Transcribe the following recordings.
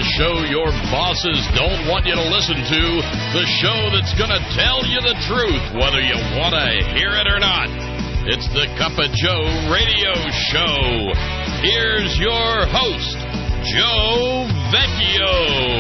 show your bosses don't want you to listen to, the show that's going to tell you the truth, whether you want to hear it or not. It's the Cup of Joe radio show. Here's your host, Joe Vecchio.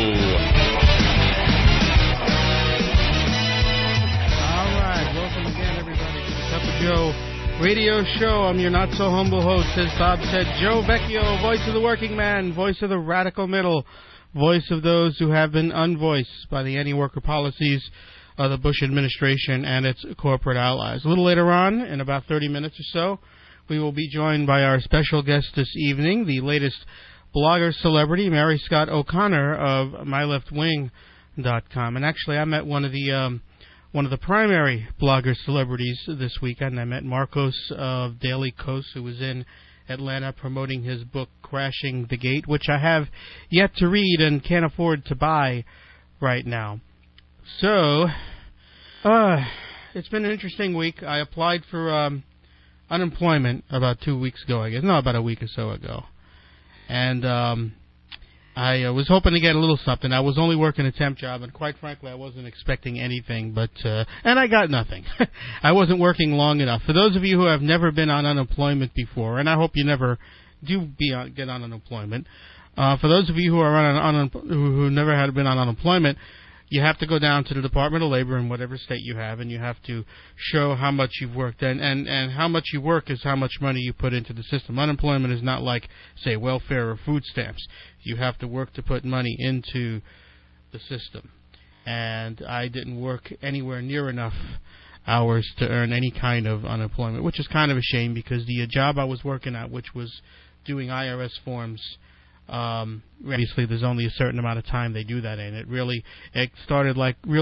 All right, welcome again, everybody, to the Cup of Joe radio show. I'm your not-so-humble host, as Bob said, Joe Vecchio, voice of the working man, voice of the radical middle, voice of those who have been unvoiced by the anti-worker policies of the Bush administration and its corporate allies. A little later on, in about 30 minutes or so, we will be joined by our special guest this evening, the latest blogger celebrity, Mary Scott O'Connor of MyLeftWing.com. And actually, I met one of the primary blogger celebrities this weekend. I met Marcos of Daily Kos, who was in Atlanta promoting his book, Crashing the Gate, which I have yet to read and can't afford to buy right now. So, it's been an interesting week. I applied for unemployment about 2 weeks ago, I guess. No, about a week or so ago. And I was hoping to get a little something. I was only working a temp job, and quite frankly, I wasn't expecting anything, and I got nothing. I wasn't working long enough. For those of you who have never been on unemployment before, and I hope you never do get on unemployment, for those of you who are who never had been on unemployment, you have to go down to the Department of Labor in whatever state you have, and you have to show how much you've worked. And how much you work is how much money you put into the system. Unemployment is not like, say, welfare or food stamps. You have to work to put money into the system. And I didn't work anywhere near enough hours to earn any kind of unemployment, which is kind of a shame because the job I was working at, which was doing IRS forms, obviously there's only a certain amount of time they do that in. It started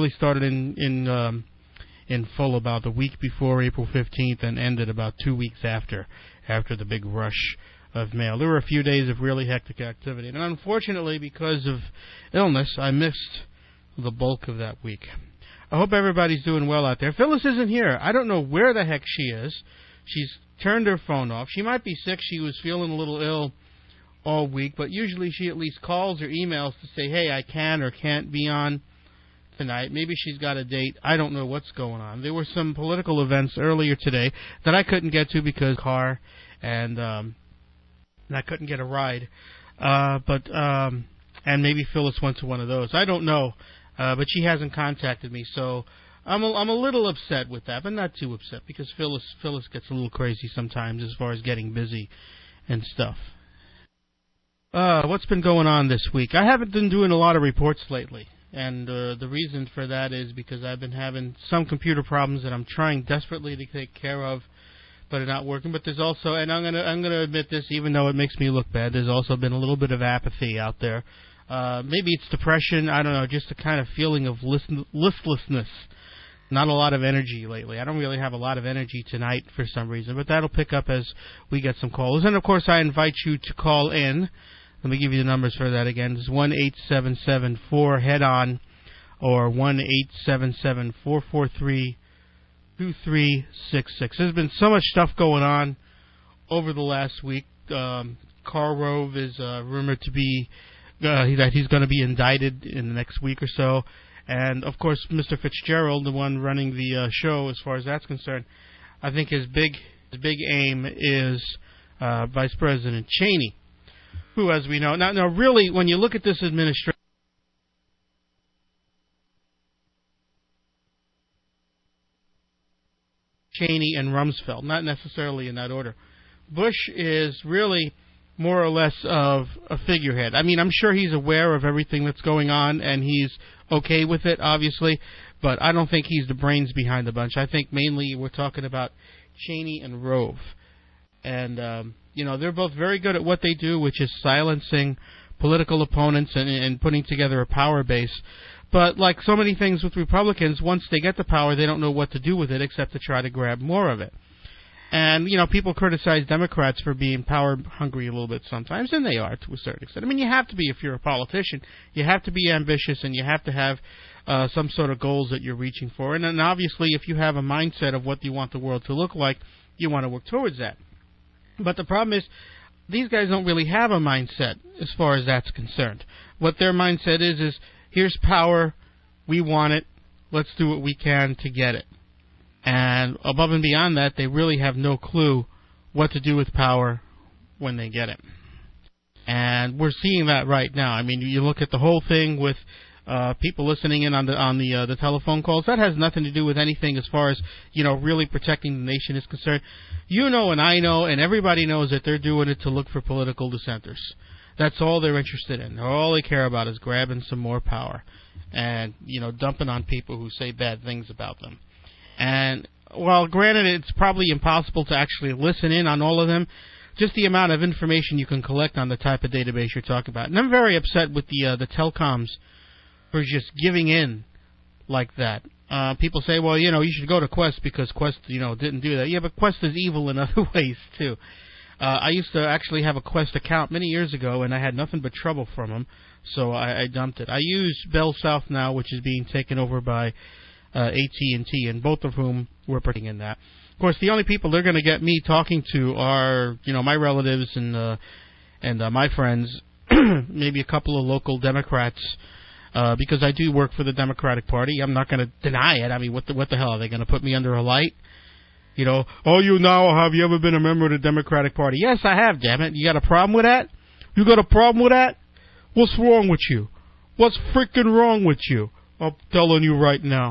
in full about the week before April 15th and ended about 2 weeks after the big rush of mail. There were a few days of really hectic activity, and unfortunately, because of illness, I missed the bulk of that week. I hope everybody's doing well out there. Phyllis isn't here. I don't know where the heck she is. She's turned her phone off. She might be sick. She was feeling a little ill all week, but usually she at least calls or emails to say, hey, I can or can't be on tonight. Maybe she's got a date. I don't know what's going on. There were some political events earlier today that I couldn't get to because of the car, and I couldn't get a ride. And maybe Phyllis went to one of those. I don't know, but she hasn't contacted me, so I'm a little upset with that, but not too upset because Phyllis gets a little crazy sometimes as far as getting busy and stuff. What's been going on this week? I haven't been doing a lot of reports lately, and the reason for that is because I've been having some computer problems that I'm trying desperately to take care of, but are not working. But there's also, and I'm gonna admit this, even though it makes me look bad, there's also been a little bit of apathy out there. Maybe it's depression. I don't know, just a kind of feeling of listlessness. Not a lot of energy lately. I don't really have a lot of energy tonight for some reason, but that'll pick up as we get some calls. And, of course, I invite you to call in. Let me give you the numbers for that again. It's 1-877-4-HEAD-ON or 1-877-443-2366. There's been so much stuff going on over the last week. Karl Rove is rumored to be that he's going to be indicted in the next week or so. And, of course, Mr. Fitzgerald, the one running the show as far as that's concerned, I think his big aim is Vice President Cheney, who, as we know, now really, when you look at this administration, Cheney and Rumsfeld, not necessarily in that order. Bush is really more or less of a figurehead. I mean, I'm sure he's aware of everything that's going on, and he's okay with it, obviously, but I don't think he's the brains behind the bunch. I think mainly we're talking about Cheney and Rove. And, they're both very good at what they do, which is silencing political opponents and putting together a power base. But like so many things with Republicans, once they get the power, they don't know what to do with it except to try to grab more of it. And, people criticize Democrats for being power-hungry a little bit sometimes, and they are to a certain extent. I mean, you have to be if you're a politician. You have to be ambitious, and you have to have some sort of goals that you're reaching for. And then, obviously, if you have a mindset of what you want the world to look like, you want to work towards that. But the problem is, these guys don't really have a mindset as far as that's concerned. What their mindset is here's power, we want it, let's do what we can to get it. And above and beyond that, they really have no clue what to do with power when they get it. And we're seeing that right now. I mean, you look at the whole thing with people listening in on the telephone calls. That has nothing to do with anything as far as, really protecting the nation is concerned. You know and I know and everybody knows that they're doing it to look for political dissenters. That's all they're interested in. All they care about is grabbing some more power and, dumping on people who say bad things about them. And while granted it's probably impossible to actually listen in on all of them, just the amount of information you can collect on the type of database you're talking about. And I'm very upset with the telecoms for just giving in like that. People say, well, you should go to Quest because Quest, didn't do that. Yeah, but Quest is evil in other ways, too. I used to actually have a Quest account many years ago, and I had nothing but trouble from them, so I dumped it. I use Bell South now, which is being taken over by AT&T, and both of whom were participating in that. Of course, the only people they're going to get me talking to are, my relatives and my friends, maybe a couple of local Democrats, because I do work for the Democratic Party. I'm not going to deny it. I mean, what the hell? Are they going to put me under a light? Oh, you now, have you ever been a member of the Democratic Party? Yes, I have, damn it. You got a problem with that? You got a problem with that? What's wrong with you? What's freaking wrong with you? I'm telling you right now.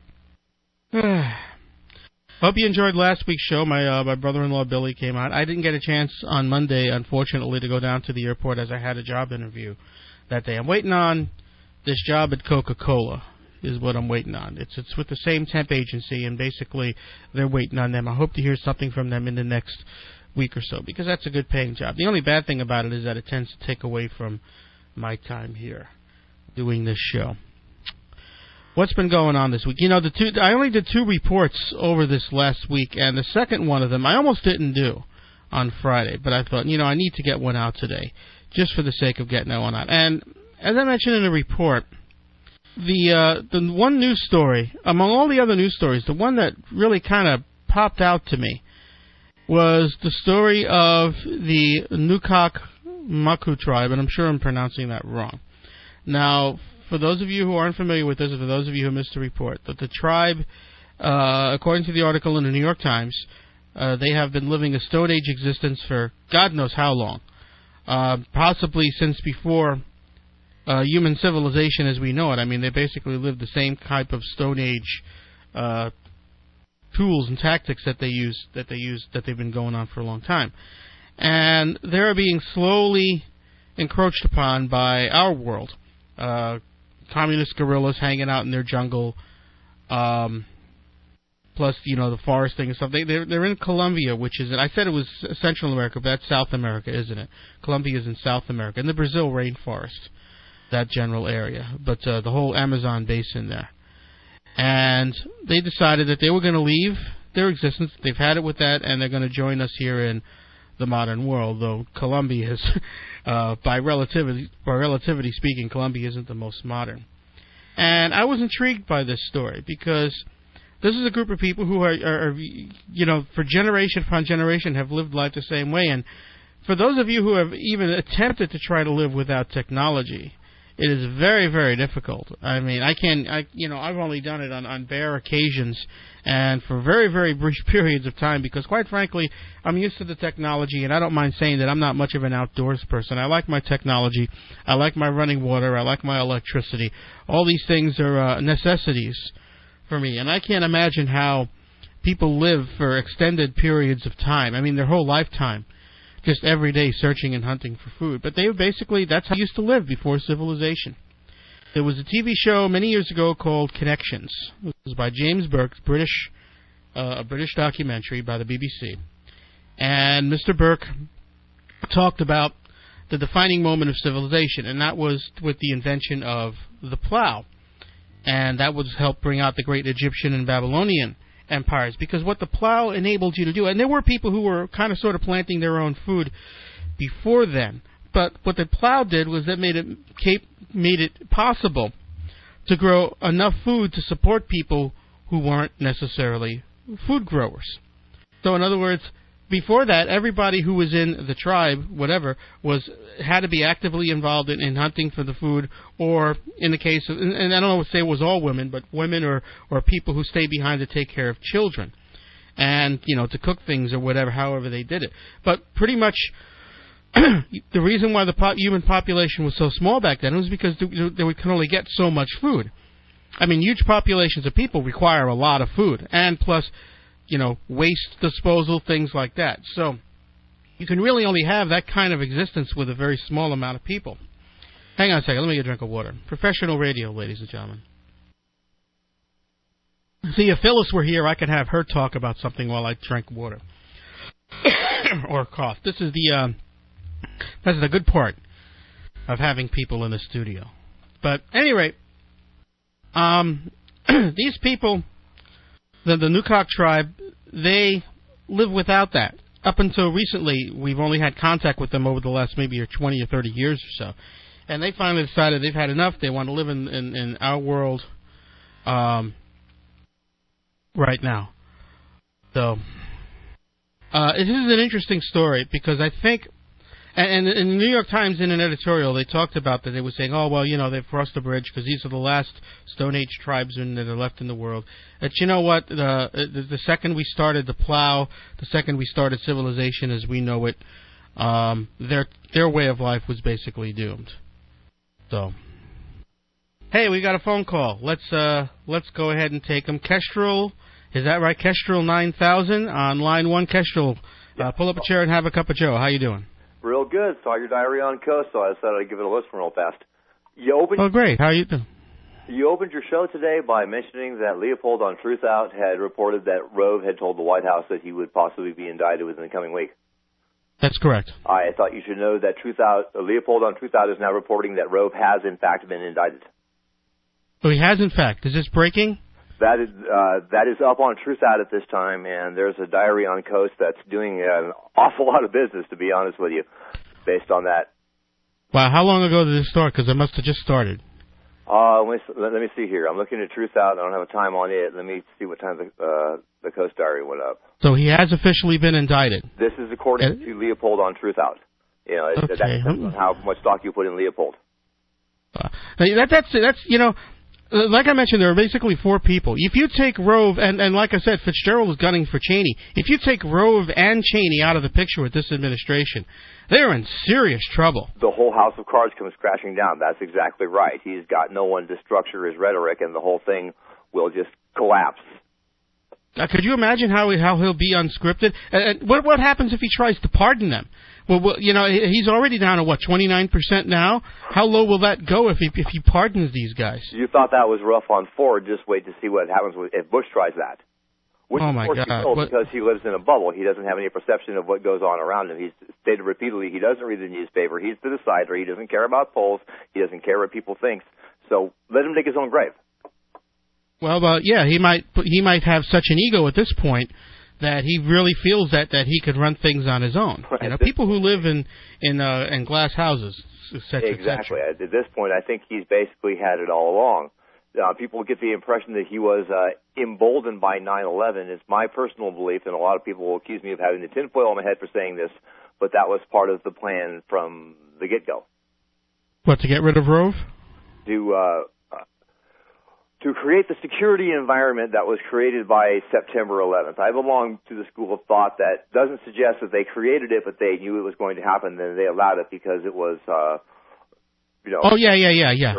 Hope you enjoyed last week's show. My brother-in-law Billy came out. I didn't get a chance on Monday, unfortunately, to go down to the airport as I had a job interview that day. I'm waiting on this job at Coca-Cola is what I'm waiting on. It's with the same temp agency, and basically they're waiting on them. I hope to hear something from them in the next week or so because that's a good-paying job. The only bad thing about it is that it tends to take away from my time here doing this show. What's been going on this week? I only did 2 reports over this last week, and the second one of them I almost didn't do on Friday, but I thought, I need to get one out today, just for the sake of getting that one out. And as I mentioned in the report, the one news story, among all the other news stories, the one that really kind of popped out to me was the story of the Nukak Maku tribe, and I'm sure I'm pronouncing that wrong. Now, for those of you who aren't familiar with this, or for those of you who missed the report, that the tribe, according to the article in the New York Times, they have been living a Stone Age existence for God knows how long, possibly since before human civilization as we know it. I mean, they basically lived the same type of Stone Age tools and tactics that they've been going on for a long time, and they're being slowly encroached upon by our world. Communist guerrillas hanging out in their jungle, plus, the foresting and stuff. They're in Colombia, which is, I said it was Central America, but that's South America, isn't it? Colombia is in South America, in the Brazil rainforest, that general area, but the whole Amazon basin there. And they decided that they were going to leave their existence. They've had it with that, and they're going to join us here in the modern world, though Colombia is, by relativity speaking, Colombia isn't the most modern. And I was intrigued by this story because this is a group of people who are for generation upon generation have lived life the same way. And for those of you who have even attempted to try to live without technology, it is very, very difficult. I mean, I've only done it on bare occasions and for very, very brief periods of time because, quite frankly, I'm used to the technology, and I don't mind saying that I'm not much of an outdoors person. I like my technology. I like my running water. I like my electricity. All these things are necessities for me, and I can't imagine how people live for extended periods of time. I mean, their whole lifetime. Just every day searching and hunting for food. But that's how they used to live before civilization. There was a TV show many years ago called Connections. It was by James Burke, a British documentary by the BBC. And Mr. Burke talked about the defining moment of civilization, and that was with the invention of the plow. And that would help bring out the great Egyptian and Babylonian empires, because what the plow enabled you to do, and there were people who were kind of sort of planting their own food before then, but what the plow did was that made it possible to grow enough food to support people who weren't necessarily food growers. So in other words, before that, everybody who was in the tribe, whatever, had to be actively involved in hunting for the food, or in the case of, and I don't know if it was all women, but women or people who stayed behind to take care of children, and to cook things or whatever, however they did it. But pretty much, the reason why the human population was so small back then was because they could only get so much food. I mean, huge populations of people require a lot of food, and plus, waste disposal, things like that. So you can really only have that kind of existence with a very small amount of people. Hang on a second. Let me get a drink of water. Professional radio, ladies and gentlemen. See, if Phyllis were here, I could have her talk about something while I drank water. Or cough. This is that's the good part of having people in the studio. But at any rate, these people, the Nukok tribe, they live without that. Up until recently, we've only had contact with them over the last maybe 20 or 30 years or so. And they finally decided they've had enough. They want to live in our world right now. So, it is an interesting story because I think, and in the New York Times, in an editorial, they talked about that. They were saying, oh, well, they've crossed the bridge because these are the last Stone Age tribesmen that are left in the world. But you know what? The second we started the plow, the second we started civilization as we know it, their way of life was basically doomed. So, hey, we got a phone call. Let's go ahead and take them. Kestrel, is that right? Kestrel 9000 on line 1. Kestrel, pull up a chair and have a cup of Joe. How you doing? Real good. Saw your diary on Coast, so I decided I'd give it a listen real fast. Oh, great. How are you doing? You opened your show today by mentioning that Leopold on Truth Out had reported that Rove had told the White House that he would possibly be indicted within the coming week. That's correct. I thought you should know that Leopold on Truth Out is now reporting that Rove has, in fact, been indicted. Oh, he has, in fact. Is this breaking? That is up on Truth Out at this time, and there's a diary on Coast that's doing an awful lot of business, to be honest with you, based on that. Wow, how long ago did this start? Because it must have just started. Let me see here. I'm looking at Truth Out. I don't have a time on it. Let me see what time the Coast diary went up. So he has officially been indicted. This is according to Leopold on Truth Out. That's how much stock you put in Leopold. That's like I mentioned, there are basically 4 people. If you take Rove, and like I said, Fitzgerald was gunning for Cheney. If you take Rove and Cheney out of the picture with this administration, they're in serious trouble. The whole house of cards comes crashing down. That's exactly right. He's got no one to structure his rhetoric, and the whole thing will just collapse. Could you imagine how he'll be unscripted? What happens if he tries to pardon them? Well, he's already down to 29% now. How low will that go if he pardons these guys? You thought that was rough on Ford. Just wait to see what happens if Bush tries that. Which, oh my God! Because he lives in a bubble, he doesn't have any perception of what goes on around him. He's stated repeatedly he doesn't read the newspaper. He's the decider. He doesn't care about polls. He doesn't care what people think. So let him dig his own grave. Well, yeah, he might have such an ego at this point that he really feels that he could run things on his own. Right. People who live in glass houses, etc. Exactly. At this point, I think he's basically had it all along. People get the impression that he was emboldened by 9/11. It's my personal belief, and a lot of people will accuse me of having the tinfoil on my head for saying this, but that was part of the plan from the get-go. What, to get rid of Rove? To create the security environment that was created by September 11th. I belong to the school of thought that doesn't suggest that they created it, but they knew it was going to happen, and they allowed it because it was, Oh, yeah.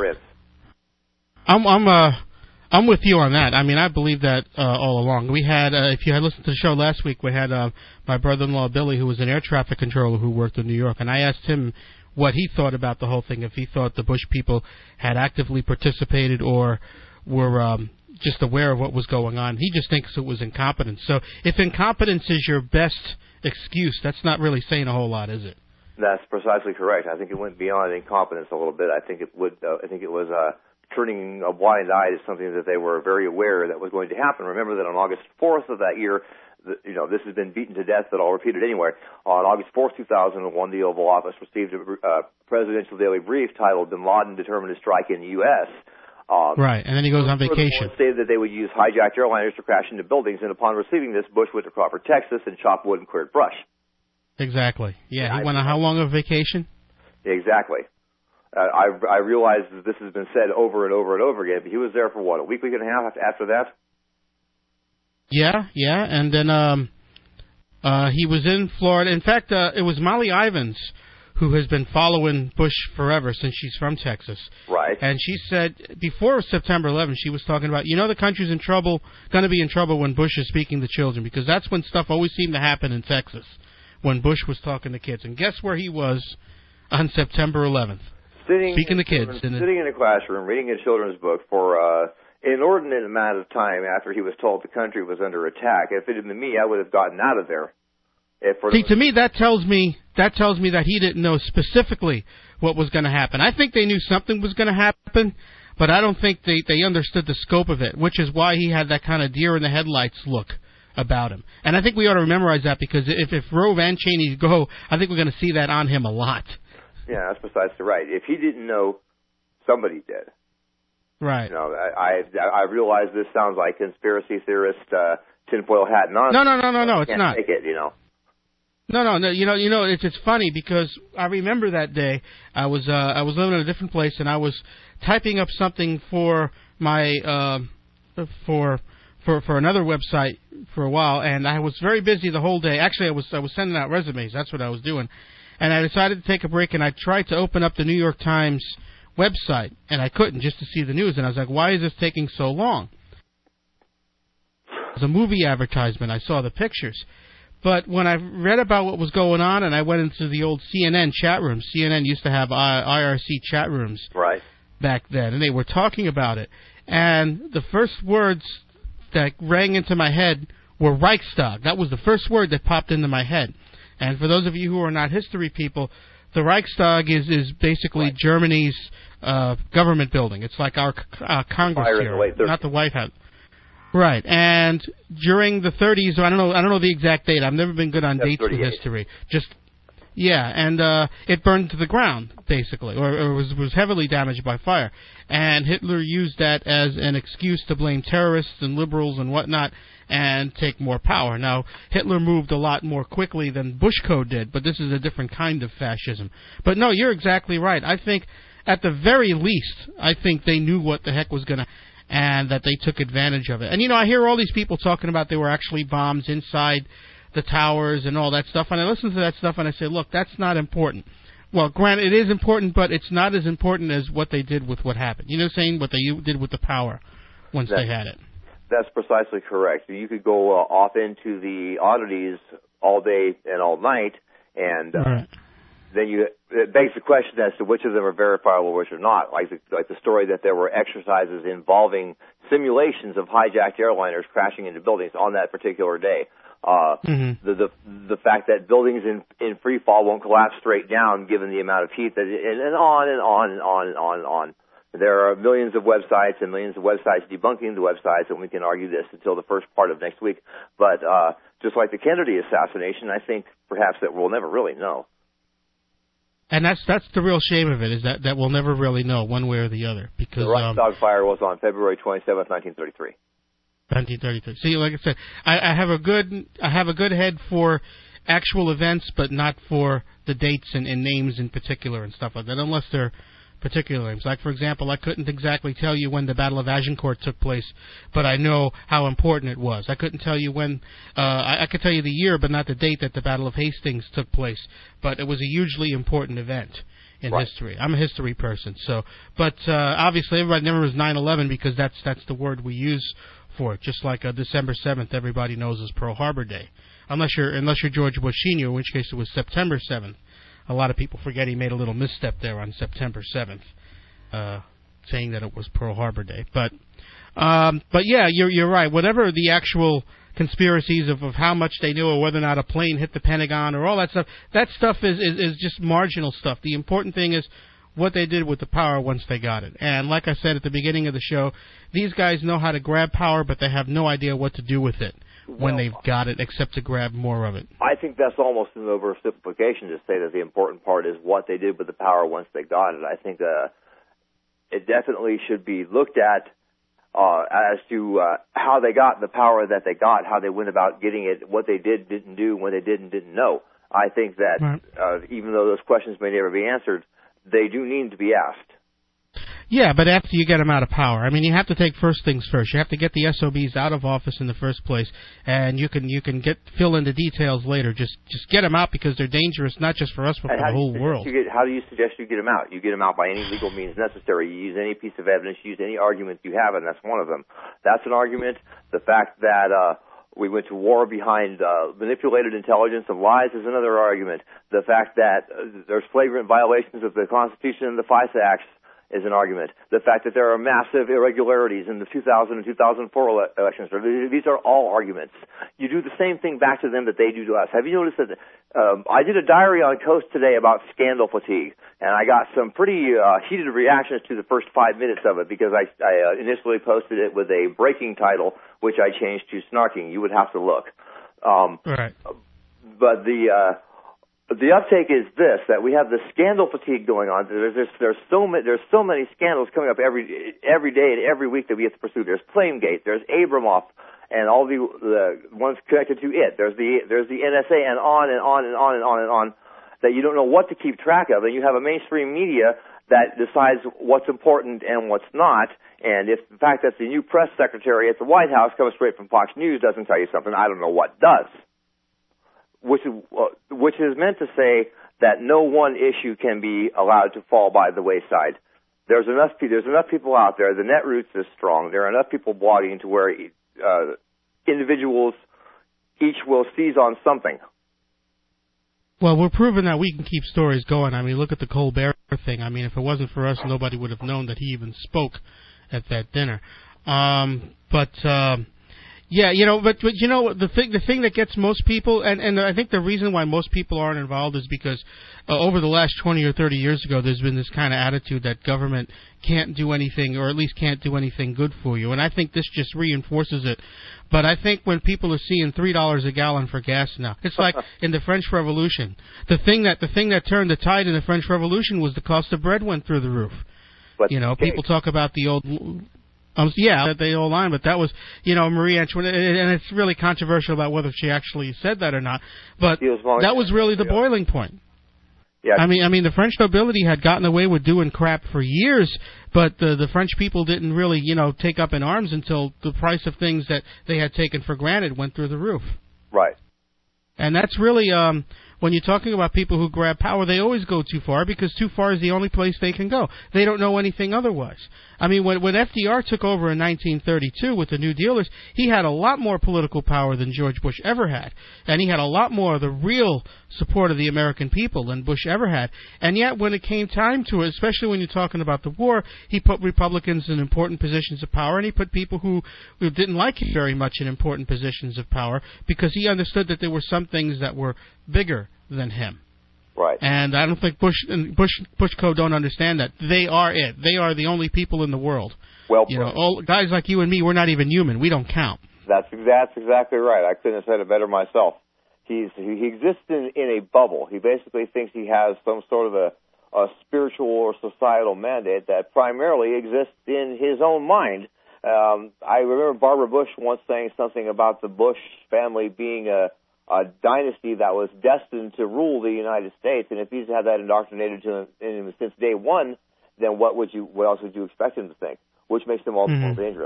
I'm with you on that. I mean, I believe that all along. We had, if you had listened to the show last week, we had my brother-in-law Billy, who was an air traffic controller who worked in New York, and I asked him what he thought about the whole thing, if he thought the Bush people had actively participated or were just aware of what was going on. He just thinks it was incompetence. So if incompetence is your best excuse, that's not really saying a whole lot, is it? That's precisely correct. I think it went beyond incompetence a little bit. I think it was turning a blind eye to something that they were very aware that was going to happen. Remember that on August 4th of that year, this has been beaten to death, but I'll repeat it anyway. On August 4th, 2001, the Oval Office received a presidential daily brief titled "Bin Laden Determined to Strike in the U.S." Right, and then he goes on vacation. Stated that they would use hijacked airliners to crash into buildings, and upon receiving this, Bush went to Crawford, Texas, and chopped wood and cleared brush. Exactly. Yeah, he went on how long of a vacation? Exactly. I realize that this has been said over and over and over again, but he was there for, what, a week and a half after that? Yeah, and then he was in Florida. In fact, it was Molly Ivins who has been following Bush forever since she's from Texas. Right. And she said before September 11th, she was talking about, the country's in trouble, going to be in trouble when Bush is speaking to children, because that's when stuff always seemed to happen in Texas, when Bush was talking to kids. And guess where he was on September 11th? Speaking to kids. Sitting in a classroom, reading a children's book for an inordinate amount of time after he was told the country was under attack. If it had been me, I would have gotten out of there. See, to me, that tells me that he didn't know specifically what was going to happen. I think they knew something was going to happen, but I don't think they understood the scope of it, which is why he had that kind of deer in the headlights look about him. And I think we ought to memorize that, because if Rove and Cheney go, I think we're going to see that on him a lot. Yeah, that's precisely right. If he didn't know, somebody did. Right. I realize this sounds like conspiracy theorist tinfoil hat nonsense. No, it's not. Take it, No. It's funny because I remember that day I was living in a different place, and I was typing up something for my for another website for a while, and I was very busy the whole day. Actually, I was sending out resumes. That's what I was doing, and I decided to take a break, and I tried to open up the New York Times website, and I couldn't, just to see the news, and I was like, why is this taking so long? It was a movie advertisement. I saw the pictures. But when I read about what was going on, and I went into the old CNN chat rooms, CNN used to have IRC chat rooms back then, and they were talking about it. And the first words that rang into my head were Reichstag. That was the first word that popped into my head. And for those of you who are not history people, the Reichstag is basically Germany's government building. It's like our Congress here, not the White House. Right, and during the 30s, I don't know the exact date. I've never been good on dates in history. It burned to the ground basically, or was heavily damaged by fire. And Hitler used that as an excuse to blame terrorists and liberals and whatnot, and take more power. Now, Hitler moved a lot more quickly than Bushko did, but this is a different kind of fascism. But no, you're exactly right. I think, at the very least, they knew what the heck was going to, and that they took advantage of it. And, I hear all these people talking about there were actually bombs inside the towers and all that stuff, and I listen to that stuff and I say, look, that's not important. Well, granted, it is important, but it's not as important as what they did with what happened. What they did with the power once they had it. That's precisely correct. You could go off into the oddities all day and all night, and then it begs the question as to which of them are verifiable, which are not. Like the story that there were exercises involving simulations of hijacked airliners crashing into buildings on that particular day. The fact that buildings in free fall won't collapse straight down given the amount of heat, and on and on and on and on and on. There are millions of websites and millions of websites debunking the websites, and we can argue this until the first part of next week. But just like the Kennedy assassination, I think perhaps that we'll never really know. And that's the real shame of it, is that we'll never really know one way or the other. Because the Reichstag fire was on February 27th, 1933. 1933. See, like I said, I have a good head for actual events, but not for the dates and names in particular and stuff like that, unless they're particular names. Like, for example, I couldn't exactly tell you when the Battle of Agincourt took place, but I know how important it was. I couldn't tell you when, I could tell you the year, but not the date that the Battle of Hastings took place, but it was a hugely important event in history. I'm a history person, but obviously everybody remembers 9/11 because that's the word we use for it, just like December 7th everybody knows is Pearl Harbor Day. Unless you're George Bush Sr., in which case it was September 7th. A lot of people forget he made a little misstep there on September 7th, saying that it was Pearl Harbor Day. But yeah, you're right. Whatever the actual conspiracies of how much they knew or whether or not a plane hit the Pentagon or all that stuff is just marginal stuff. The important thing is what they did with the power once they got it. And like I said at the beginning of the show, these guys know how to grab power, but they have no idea what to do with it when they've got it, except to grab more of it. I think that's almost an oversimplification to say that the important part is what they did with the power once they got it. I think it definitely should be looked at as to how they got the power that they got, how they went about getting it, what they didn't do, what they didn't know. I think that even though those questions may never be answered, they do need to be asked. Yeah, but after you get them out of power, I mean, you have to take first things first. You have to get the SOBs out of office in the first place, and you can fill in the details later. Just get them out because they're dangerous, not just for us, but for the whole world. How do you suggest you get them out? You get them out by any legal means necessary. You use any piece of evidence, you use any argument you have, and that's one of them. That's an argument. The fact that we went to war behind manipulated intelligence and lies is another argument. The fact that there's flagrant violations of the Constitution and the FISA Acts is an argument. The fact that there are massive irregularities in the 2000 and 2004 elections, these are all arguments. You do the same thing back to them that they do to us. Have you noticed that I did a diary on Coast today about scandal fatigue, and I got some pretty heated reactions to the first 5 minutes of it because I initially posted it with a breaking title, which I changed to snarking. You would have to look. Right. But the uptake is this, that we have the scandal fatigue going on. There's so many scandals coming up every day and every week that we have to pursue. There's Flamegate, there's Abramoff, and all the ones connected to it. There's the NSA, and on and on and on and on and on, that you don't know what to keep track of. And you have a mainstream media that decides what's important and what's not. And if the fact that the new press secretary at the White House comes straight from Fox News doesn't tell you something, I don't know what does. Which is meant to say that no one issue can be allowed to fall by the wayside. There's enough people out there. The Netroots is strong. There are enough people blogging to where individuals each will seize on something. Well, we're proving that we can keep stories going. I mean, look at the Colbert thing. I mean, if it wasn't for us, nobody would have known that he even spoke at that dinner. Yeah, but you know, the thing that gets most people, and I think the reason why most people aren't involved is because over the last 20 or 30 years ago, there's been this kind of attitude that government can't do anything, or at least can't do anything good for you, and I think this just reinforces it. But I think when people are seeing $3 a gallon for gas now, it's like in the French Revolution. The thing that turned the tide in the French Revolution was the cost of bread went through the roof. But people talk about the old. The old line, but that was, Marie Antoinette, and it's really controversial about whether she actually said that or not, but that was really the boiling point. Yeah. I mean, the French nobility had gotten away with doing crap for years, but the French people didn't really, take up in arms until the price of things that they had taken for granted went through the roof. Right. And that's really, when you're talking about people who grab power, they always go too far because too far is the only place they can go. They don't know anything otherwise. I mean, when FDR took over in 1932 with the New Dealers, he had a lot more political power than George Bush ever had. And he had a lot more of the real support of the American people than Bush ever had. And yet, when it came time to it, especially when you're talking about the war, he put Republicans in important positions of power, and he put people who didn't like him very much in important positions of power because he understood that there were some things that were bigger than him. Right. And I don't think Bush Co. don't understand that. They are it. They are the only people in the world. Well, all guys like you and me, we're not even human. We don't count. That's exactly right. I couldn't have said it better myself. He exists in a bubble. He basically thinks he has some sort of a spiritual or societal mandate that primarily exists in his own mind. I remember Barbara Bush once saying something about the Bush family being a dynasty that was destined to rule the United States, and if he's had that indoctrinated to him since day one, then what else would you expect him to think? Which makes them all the more dangerous.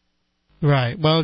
Right. Well,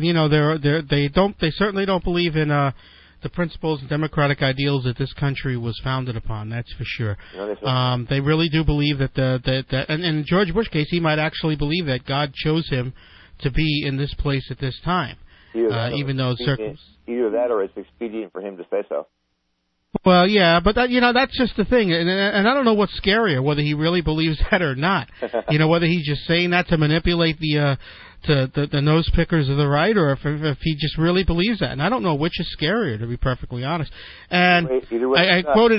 they certainly don't believe in the principles and democratic ideals that this country was founded upon. That's for sure. They really do believe that and in George Bush's case, he might actually believe that God chose him to be in this place at this time. Even though either that or it's expedient for him to say so. Well, yeah, but that's just the thing, and I don't know what's scarier, whether he really believes that or not. Whether he's just saying that to manipulate the nose pickers of the right, or if he just really believes that. And I don't know which is scarier, to be perfectly honest. And I quoted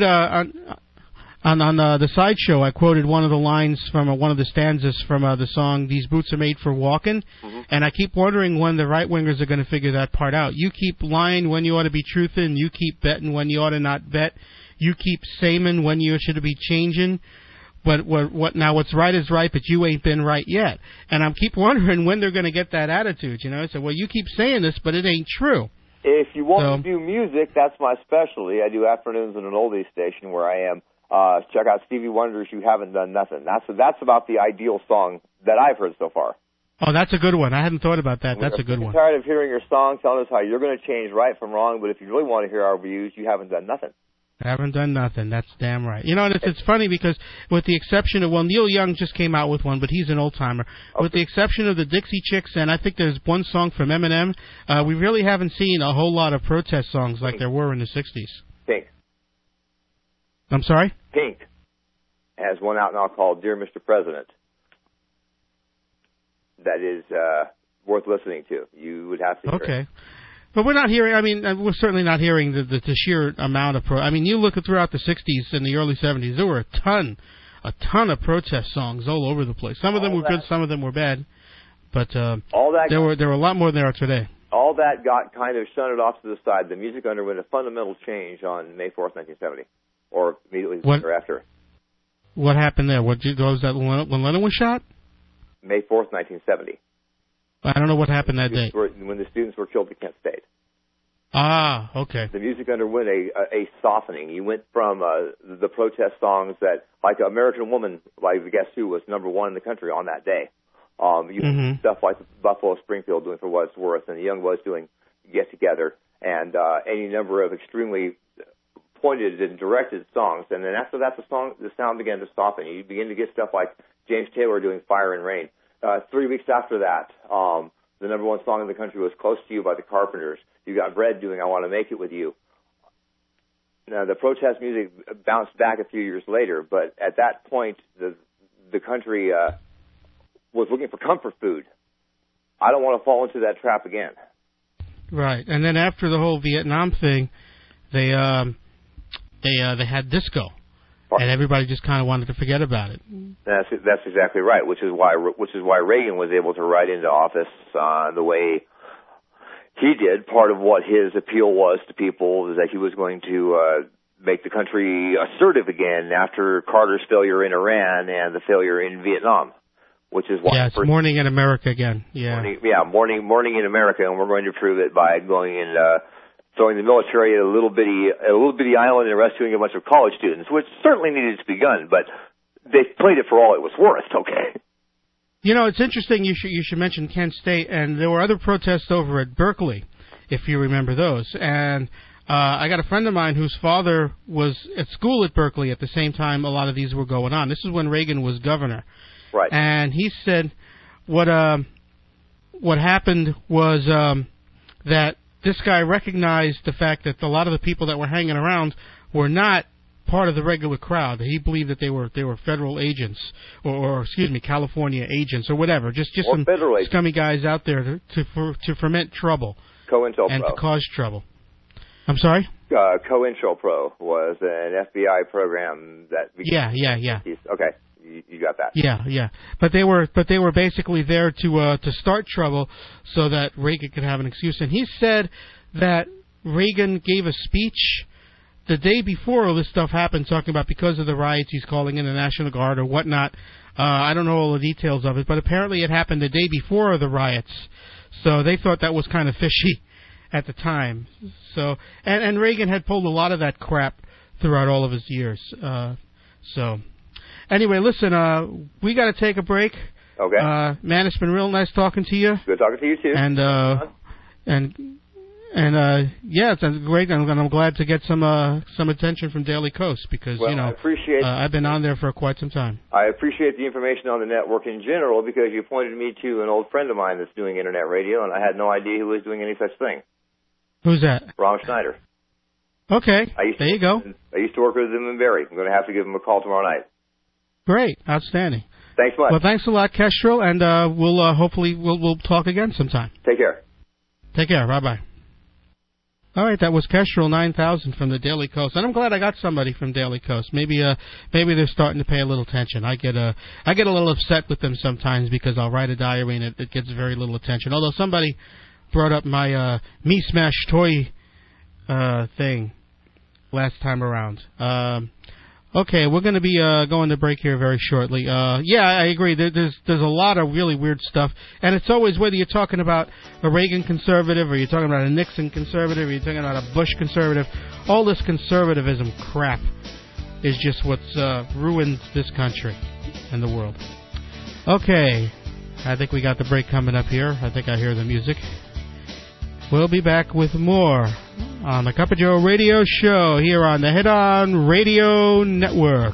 on the sideshow, I quoted one of the lines from one of the stanzas from the song "These Boots Are Made for Walking," and I keep wondering when the right-wingers are going to figure that part out. You keep lying when you ought to be truthing. You keep betting when you ought to not bet. You keep saying when you should be changing. now what's right is right, but you ain't been right yet. And I keep wondering when they're going to get that attitude, you know. I said, well, you keep saying this, but it ain't true. If you want to do music, that's my specialty. I do afternoons in an oldies station where I am. Check out Stevie Wonder's You Haven't Done Nothing. That's about the ideal song that I've heard so far. Oh, that's a good one. I hadn't thought about that. That's a good one. I'm tired of hearing your song telling us how you're going to change right from wrong, but if you really want to hear our views, you haven't done nothing. Haven't done nothing. That's damn right. You know, and it's funny because with the exception of, well, Neil Young just came out with one, but he's an old-timer. Okay. With the exception of the Dixie Chicks, and I think there's one song from Eminem, we really haven't seen a whole lot of protest songs like there were in the 60s. Pink. I'm sorry? Pink has one out now called Dear Mr. President. That is worth listening to. You would have to hear it. But we're not hearing, I mean, we're certainly not hearing the sheer amount of I mean, you look at throughout the 60s and the early 70s, there were a ton of protest songs all over the place. Some of them were good, some of them were bad. But there were a lot more than there are today. All that got kind of shunted off to the side. The music underwent a fundamental change on May 4th, 1970, or immediately thereafter. What happened there? Was that when Lennon was shot? May 4th, 1970. I don't know what happened that day. When the students were killed at Kent State. Ah, okay. The music underwent a softening. You went from the protest songs that, like American Woman, like Guess Who, was number one in the country on that day. You had stuff like Buffalo Springfield doing For What It's Worth, and the Young Bucks doing Get Together, and any number of extremely pointed and directed songs. And then after that, the sound began to soften. You begin to get stuff like James Taylor doing Fire and Rain. 3 weeks after that, the number one song in the country was Close to You by the Carpenters. You got Bread doing I Want to Make It With You. Now, the protest music bounced back a few years later, but at that point, the country was looking for comfort food. I don't want to fall into that trap again. Right, and then after the whole Vietnam thing, they had disco. And everybody just kind of wanted to forget about it. That's exactly right, which is why Reagan was able to ride into office the way he did. Part of what his appeal was to people is that he was going to make the country assertive again after Carter's failure in Iran and the failure in Vietnam, which is why it's morning in America again. Morning in America, and we're going to prove it by going and throwing the military at a little bitty island and rescuing a bunch of college students, which certainly needed to be done, but they played it for all it was worth. Okay. You know, it's interesting. You should mention Kent State, and there were other protests over at Berkeley, if you remember those. And I got a friend of mine whose father was at school at Berkeley at the same time a lot of these were going on. This is when Reagan was governor. Right. And he said what happened was that this guy recognized the fact that a lot of the people that were hanging around were not part of the regular crowd. He believed that they were federal agents, or California agents, or whatever. Just some scummy guys out there to ferment trouble and to cause trouble. I'm sorry? COINTELPRO was an FBI program that. Yeah. Okay. You got that. Yeah. But they were basically there to start trouble so that Reagan could have an excuse. And he said that Reagan gave a speech the day before all this stuff happened, talking about because of the riots, he's calling in the National Guard or whatnot. I don't know all the details of it, but apparently it happened the day before the riots. So they thought that was kind of fishy at the time. So and Reagan had pulled a lot of that crap throughout all of his years. Anyway, listen, we got to take a break. Okay. Man, it's been real nice talking to you. Good talking to you, too. It's great, and I'm glad to get some attention from Daily Kos because, I appreciate I've been on there for quite some time. I appreciate the information on the network in general because you pointed me to an old friend of mine that's doing internet radio, and I had no idea he was doing any such thing. Who's that? Ron Schneider. Okay, there you go. I used to work with him in Barrie. I'm going to have to give him a call tomorrow night. Great, outstanding. Thanks much. Well, thanks a lot, Kestrel, and we'll hopefully we'll talk again sometime. Take care. Take care. Bye. All right, that was Kestrel 9000 from the Daily Kos, and I'm glad I got somebody from Daily Kos. Maybe they're starting to pay a little attention. I get a little upset with them sometimes because I'll write a diary and it gets very little attention. Although somebody brought up my Me Smash toy thing last time around. Okay, we're going to be going to break here very shortly. Yeah, I agree. There's a lot of really weird stuff, and it's always whether you're talking about a Reagan conservative or you're talking about a Nixon conservative or you're talking about a Bush conservative. All this conservatism crap is just what's ruined this country and the world. Okay, I think we got the break coming up here. I think I hear the music. We'll be back with more on the Cup of Joe radio show here on the Head On Radio Network.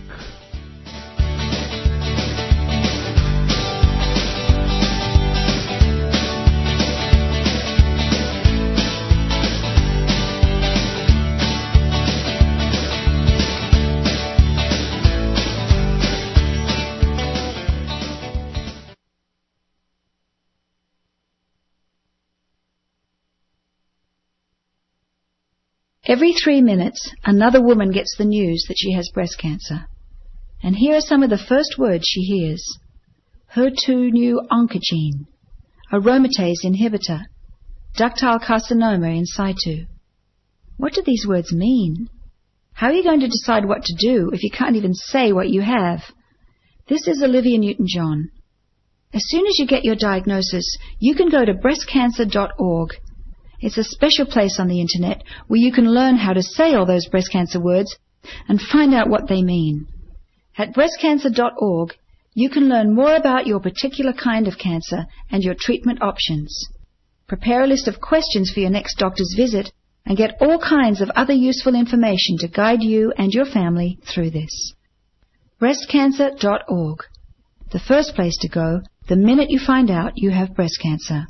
Every 3 minutes, another woman gets the news that she has breast cancer. And here are some of the first words she hears. HER2 new oncogene, aromatase inhibitor, ductal carcinoma in situ. What do these words mean? How are you going to decide what to do if you can't even say what you have? This is Olivia Newton-John. As soon as you get your diagnosis, you can go to breastcancer.org. It's a special place on the internet where you can learn how to say all those breast cancer words and find out what they mean. At breastcancer.org, you can learn more about your particular kind of cancer and your treatment options. Prepare a list of questions for your next doctor's visit and get all kinds of other useful information to guide you and your family through this. Breastcancer.org. The first place to go the minute you find out you have breast cancer.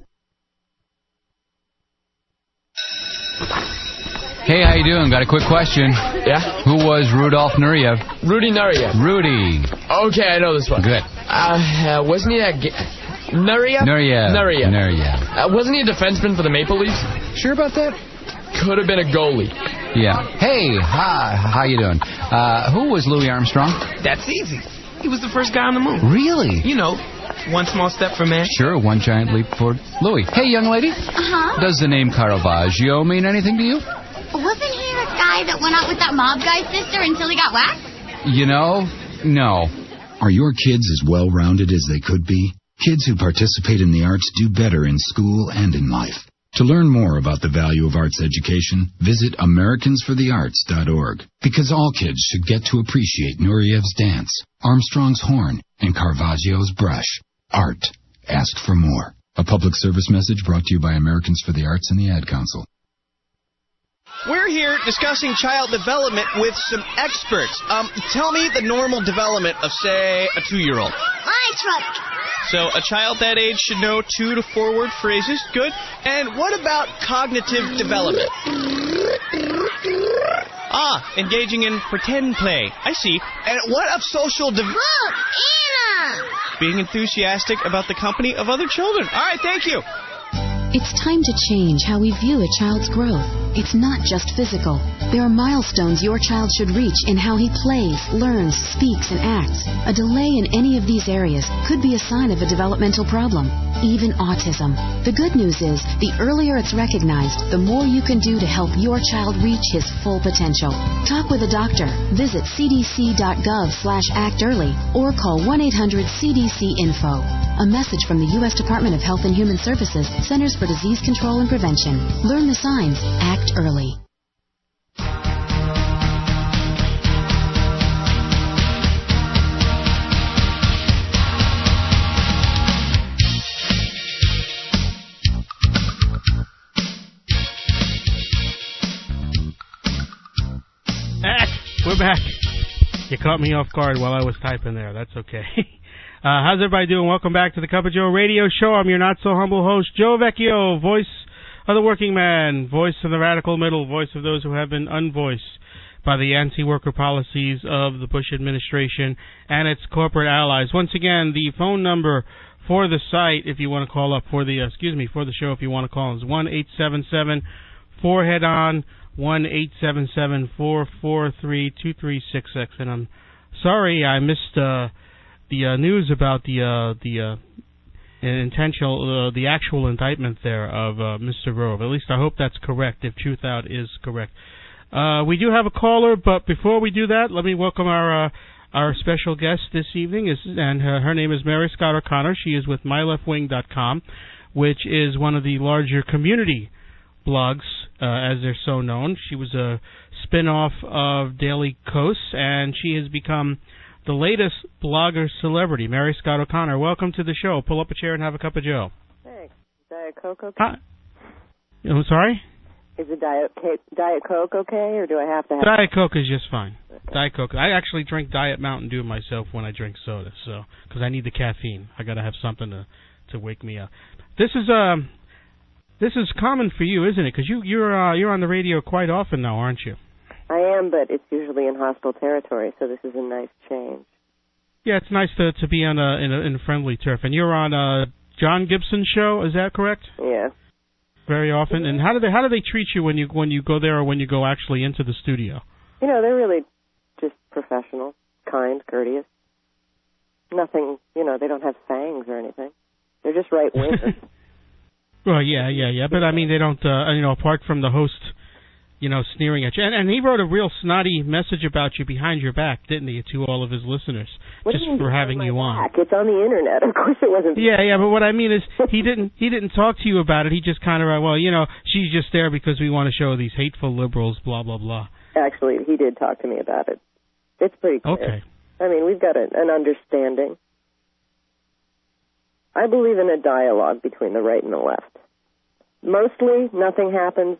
Hey, how you doing? Got a quick question. Yeah? Who was Rudolf Nureyev? Rudy Nureyev. Rudy. Okay, I know this one. Good. Wasn't he that... Nureyev? Nureyev. Wasn't he a defenseman for the Maple Leafs? Sure about that? Could have been a goalie. Yeah. Hey, hi. How you doing? Who was Louis Armstrong? That's easy. He was the first guy on the moon. Really? You know, one small step for man. Sure, one giant leap forward. Louis. Hey, young lady. Uh-huh. Does the name Caravaggio mean anything to you? Wasn't he the guy that went out with that mob guy's sister until he got whacked? You know, no. Are your kids as well-rounded as they could be? Kids who participate in the arts do better in school and in life. To learn more about the value of arts education, visit AmericansForTheArts.org. Because all kids should get to appreciate Nureyev's dance, Armstrong's horn, and Caravaggio's brush. Art. Ask for more. A public service message brought to you by Americans for the Arts and the Ad Council. We're here discussing child development with some experts. Tell me the normal development of, say, a 2-year-old. My truck. So a child that age should know 2 to 4 word phrases. Good. And what about cognitive development? Engaging in pretend play. I see. And what of social development? Look, Anna! Being enthusiastic about the company of other children. All right, thank you. It's time to change how we view a child's growth. It's not just physical. There are milestones your child should reach in how he plays, learns, speaks, and acts. A delay in any of these areas could be a sign of a developmental problem, even autism. The good news is, the earlier it's recognized, the more you can do to help your child reach his full potential. Talk with a doctor. Visit cdc.gov/actearly or call 1-800-CDC-INFO. A message from the U.S. Department of Health and Human Services, Centers for Disease Control and Prevention. Learn the signs. Act early. We're back. You caught me off guard while I was typing there. That's okay. How's everybody doing? Welcome back to the Cup of Joe radio show. I'm your not-so-humble host, Joe Vecchio, voice of the working man, voice of the radical middle, voice of those who have been unvoiced by the anti-worker policies of the Bush administration and its corporate allies. Once again, the phone number for the site, if you want to call up, for the show, if you want to call, is 1-877-4HEAD-ON, 1-877-443-2366. And I'm sorry I missed the news about the actual indictment there of Mr. Rove. At least I hope that's correct, if Truth Out is correct. We do have a caller, but before we do that, let me welcome our special guest this evening, her name is Mary Scott O'Connor. She is with MyLeftWing.com, which is one of the larger community blogs, as they're so known. She was a spin-off of Daily Kos, and she has become the latest blogger celebrity. Mary Scott O'Connor, welcome to the show. Pull up a chair and have a cup of joe. Thanks. Diet Coke okay? Hi. I'm sorry? Is it Diet Coke okay, or do I have to have... Diet Coke is just fine. Okay. Diet Coke. I actually drink Diet Mountain Dew myself when I drink soda, so because I need the caffeine. I got to have something to wake me up. This is common for you, isn't it? Because you're on the radio quite often now, aren't you? I am, but it's usually in hostile territory, so this is a nice change. Yeah, it's nice to be on in friendly turf. And you're on John Gibson's show, is that correct? Yeah. Very often. And how do they treat you when you go there or when you go actually into the studio? You know, they're really just professional, kind, courteous. Nothing, they don't have fangs or anything. They're just right-wingers. Well, yeah. But, I mean, they don't, apart from the host, sneering at you. And he wrote a real snotty message about you behind your back, didn't he, to all of his listeners, just for having you on. It's on the Internet. Of course it wasn't. Yeah, but what I mean is he didn't talk to you about it. He just kind of, she's just there because we want to show these hateful liberals, blah, blah, blah. Actually, he did talk to me about it. It's pretty clear. Okay. I mean, we've got an understanding. I believe in a dialogue between the right and the left. Mostly, nothing happens,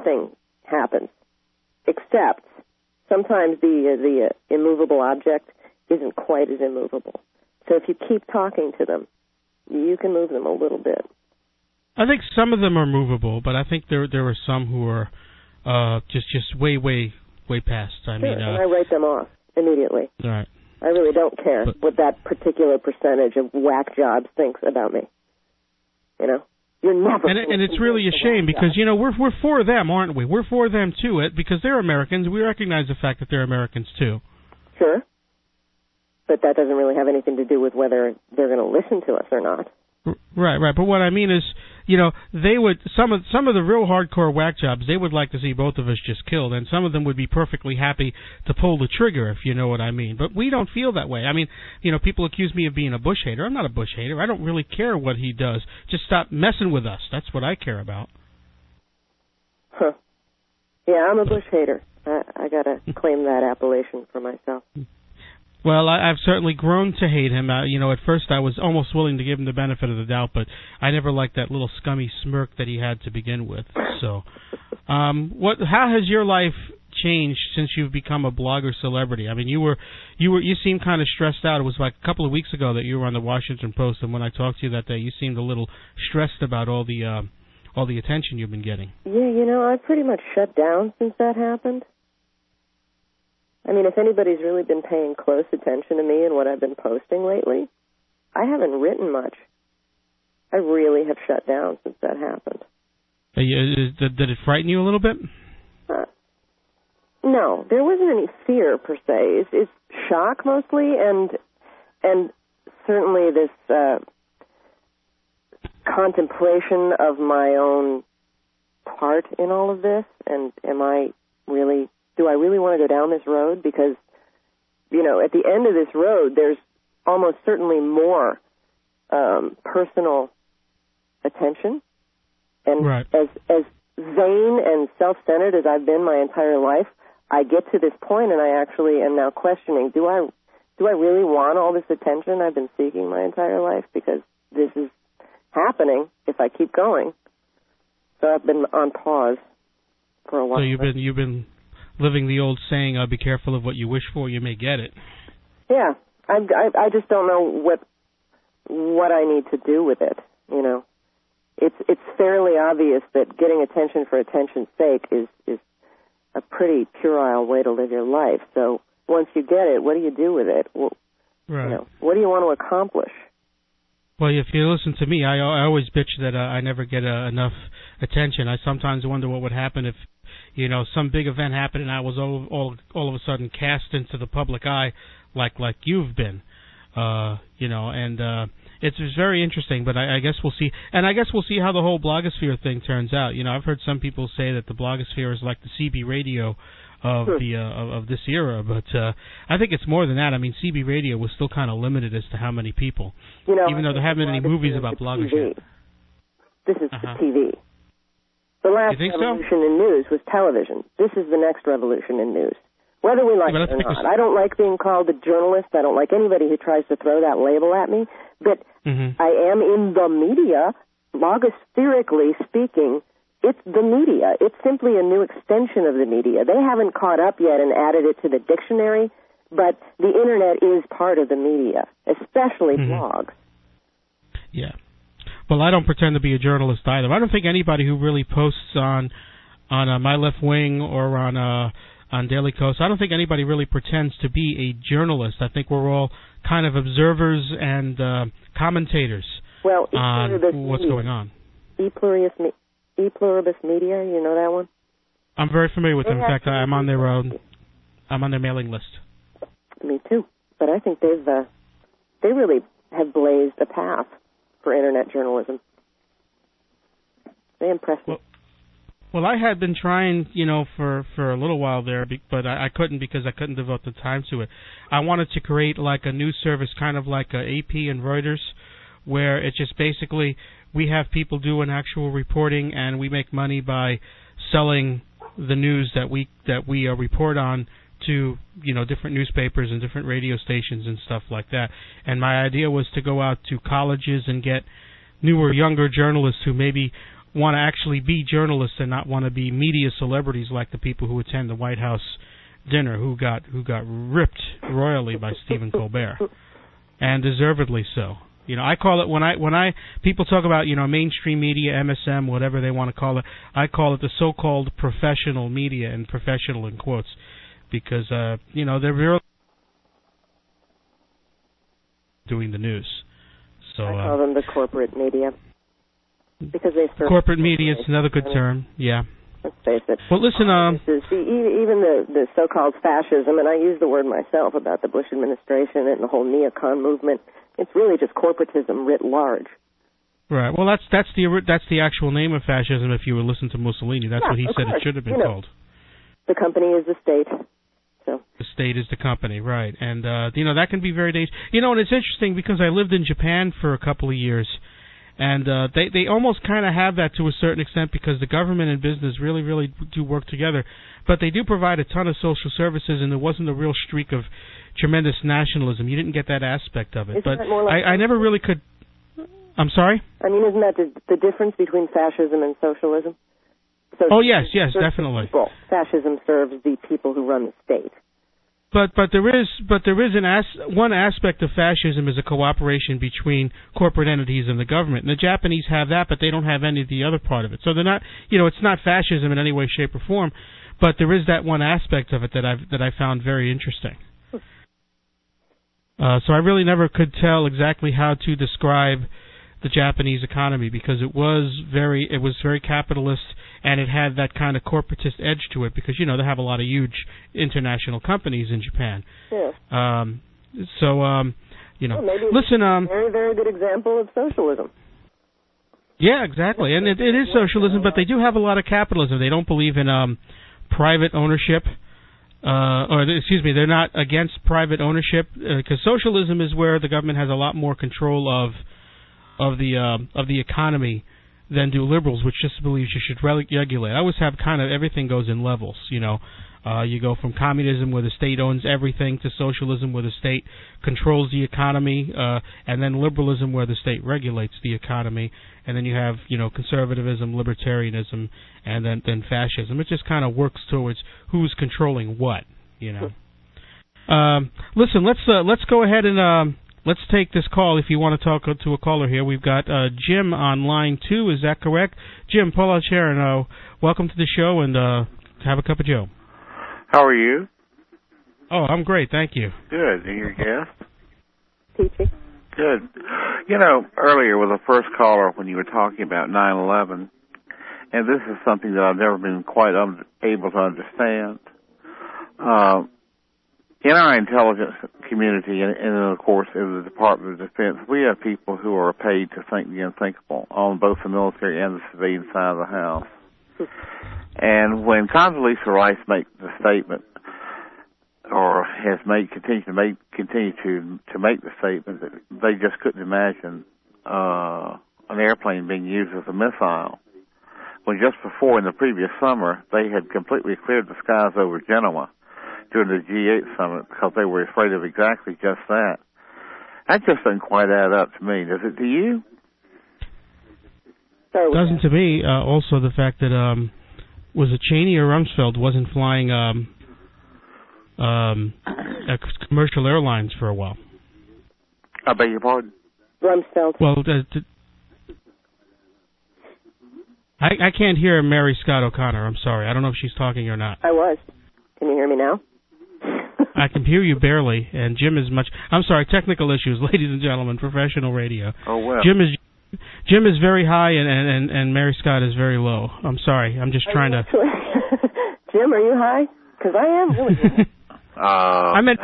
except sometimes the immovable object isn't quite as immovable. So if you keep talking to them, you can move them a little bit. I think some of them are movable, but I think there are some who are just way past. I mean, and I write them off immediately. All right. I really don't care what that particular percentage of whack jobs thinks about me. You're never. And it's really a shame because we're for them, aren't we? We're for them too, because they're Americans. We recognize the fact that they're Americans too. Sure, but that doesn't really have anything to do with whether they're going to listen to us or not. Right. But what I mean is, they would some of the real hardcore whack jobs. They would like to see both of us just killed, and some of them would be perfectly happy to pull the trigger, if you know what I mean. But we don't feel that way. I mean, people accuse me of being a Bush hater. I'm not a Bush hater. I don't really care what he does. Just stop messing with us. That's what I care about. Huh. Yeah, I'm a Bush hater. I got to claim that appellation for myself. Well, I've certainly grown to hate him. At first I was almost willing to give him the benefit of the doubt, but I never liked that little scummy smirk that he had to begin with. So, how has your life changed since you've become a blogger celebrity? I mean, you seemed kind of stressed out. It was like a couple of weeks ago that you were on the Washington Post, and when I talked to you that day, you seemed a little stressed about all the attention you've been getting. Yeah, I've pretty much shut down since that happened. I mean, if anybody's really been paying close attention to me and what I've been posting lately, I haven't written much. I really have shut down since that happened. Did it frighten you a little bit? No, there wasn't any fear per se. It's shock mostly, and certainly this contemplation of my own part in all of this. And do I really want to go down this road? Because, at the end of this road, there's almost certainly more personal attention. And right. as vain and self-centered as I've been my entire life, I get to this point and I actually am now questioning, do I really want all this attention I've been seeking my entire life? Because this is happening if I keep going. So I've been on pause for a while. So you've been living the old saying, be careful of what you wish for, you may get it. Yeah, I just don't know what I need to do with it. It's fairly obvious that getting attention for attention's sake is a pretty puerile way to live your life. So once you get it, what do you do with it? Well, right. What do you want to accomplish? Well, if you listen to me, I always bitch that I never get enough attention. I sometimes wonder what would happen if some big event happened and I was all of a sudden cast into the public eye like you've been, and it's very interesting, but I guess we'll see. And I guess we'll see how the whole blogosphere thing turns out. You know, I've heard some people say that the blogosphere is like the CB radio of of this era, but I think it's more than that. I mean, CB radio was still kind of limited as to how many people, even though there haven't been any movies about bloggers yet. This is the TV. The last revolution in news was television. This is the next revolution in news. Whether we like it or not. I don't like being called a journalist. I don't like anybody who tries to throw that label at me. But I am in the media, blogospherically speaking. It's the media. It's simply a new extension of the media. They haven't caught up yet and added it to the dictionary, but the Internet is part of the media, especially blogs. Yeah. Well, I don't pretend to be a journalist either. I don't think anybody who really posts on My Left Wing or on Daily Kos, I don't think anybody really pretends to be a journalist. I think we're all kind of observers and commentators on what's going on. E pluribus media, you know that one? I'm very familiar with them. In fact, I'm on their mailing list. Me too. But I think they really have blazed a path for Internet journalism. They impress me. Well, I had been trying, for a little while there, but I couldn't because I couldn't devote the time to it. I wanted to create like a news service, kind of like AP and Reuters, where it's just basically we have people doing actual reporting, and we make money by selling the news that we report on to different newspapers and different radio stations and stuff like that. And my idea was to go out to colleges and get newer, younger journalists who maybe want to actually be journalists and not want to be media celebrities like the people who attend the White House dinner who got ripped royally by Stephen Colbert, and deservedly so. I call it when I people talk about mainstream media, MSM, whatever they want to call it. I call it the so-called professional media, and professional in quotes, because they're really doing the news. So I call them the corporate media. Because they serve corporate media is another good term, yeah. Let's face it. Well, listen, even the so-called fascism, and I use the word myself about the Bush administration and the whole neocon movement. It's really just corporatism writ large. Right. Well, that's the actual name of fascism. If you would listen to Mussolini, that's what he said it should have been called. The company is the state. So the state is the company, right? And that can be very dangerous. And it's interesting because I lived in Japan for a couple of years. And they almost kind of have that to a certain extent because the government and business really, really do work together. But they do provide a ton of social services, and there wasn't a real streak of tremendous nationalism. You didn't get that aspect of it. But I never really could. I'm sorry? I mean, isn't that the difference between fascism and socialism? Yes, definitely. Fascism serves the people who run the state. But there is one aspect of fascism is a cooperation between corporate entities and the government. And the Japanese have that, but they don't have any of the other part of it. So they're not, it's not fascism in any way, shape, or form. But there is that one aspect of it that I found very interesting. So I really never could tell exactly how to describe the Japanese economy because it was very capitalist, and it had that kind of corporatist edge to it because they have a lot of huge international companies in Japan. Yeah. Listen. Very, very good example of socialism. Yeah, exactly, and it is socialism, but they do have a lot of capitalism. They don't believe in private ownership. They're not against private ownership because socialism is where the government has a lot more control of the economy than do liberals, which just believes you should regulate. I always have kind of everything goes in levels. You go from communism where the state owns everything to socialism where the state controls the economy, and then liberalism where the state regulates the economy, and then you have conservatism, libertarianism, and then fascism. It just kind of works towards who's controlling what. Listen, let's go ahead and let's take this call if you want to talk to a caller here. We've got Jim on line 2. Is that correct? Jim, pull out a chair and welcome to the show and have a cup of joe. How are you? Oh, I'm great, thank you. Good. And your guest? Peachy. Good. Earlier with the first caller when you were talking about 9/11, and this is something that I've never been quite able to understand. in our intelligence community, and of course in the Department of Defense, we have people who are paid to think the unthinkable on both the military and the civilian side of the house. And when Condoleezza Rice makes the statement, or has continued to make the statement that they just couldn't imagine an airplane being used as a missile, when just before in the previous summer they had completely cleared the skies over Genoa during the G8 summit because they were afraid of exactly just that. That just doesn't quite add up to me. Does it to you? It doesn't to me. Also, the fact that was it Cheney or Rumsfeld wasn't flying commercial airlines for a while. I beg your pardon? Rumsfeld. Well, I can't hear Mary Scott O'Connor. I'm sorry. I don't know if she's talking or not. I was. Can you hear me now? I can hear you barely, and Jim is much... I'm sorry, technical issues, ladies and gentlemen, professional radio. Oh, well. Jim is very high, and Mary Scott is very low. I'm sorry. I'm just trying to... Jim, are you high? Because I am really high. I meant...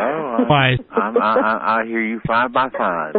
I hear you 5 by 5.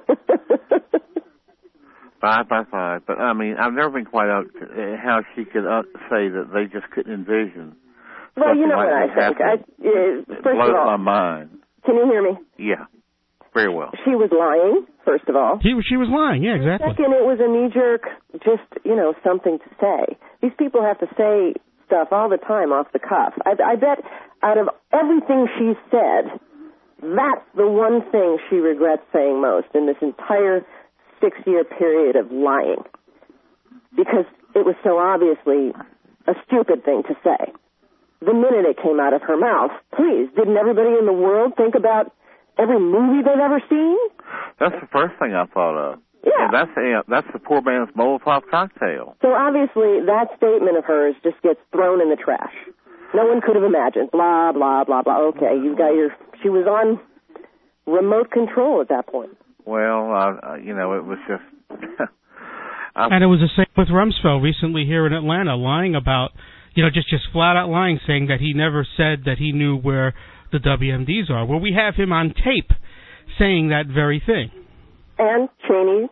5 by 5. But, I mean, I've never been quite out how she could say that they just couldn't envision. Well, you know what I think. First blows of all, my mind. Can you hear me? Yeah, very well. She was lying, first of all. She was lying, yeah, exactly. Second, it was a knee-jerk, just, something to say. These people have to say stuff all the time off the cuff. I bet out of everything she said, that's the one thing she regrets saying most in this entire 6-year period of lying. Because it was so obviously a stupid thing to say. The minute it came out of her mouth, please, didn't everybody in the world think about every movie they've ever seen? That's the first thing I thought of. Yeah. And that's the poor man's Molotov cocktail. So obviously that statement of hers just gets thrown in the trash. No one could have imagined. Blah, blah, blah, blah. Okay, she was on remote control at that point. Well, it was just... and it was the same with Rumsfeld recently here in Atlanta, lying about... just flat out lying, saying that he never said that he knew where the WMDs are. Well, we have him on tape saying that very thing. And Cheney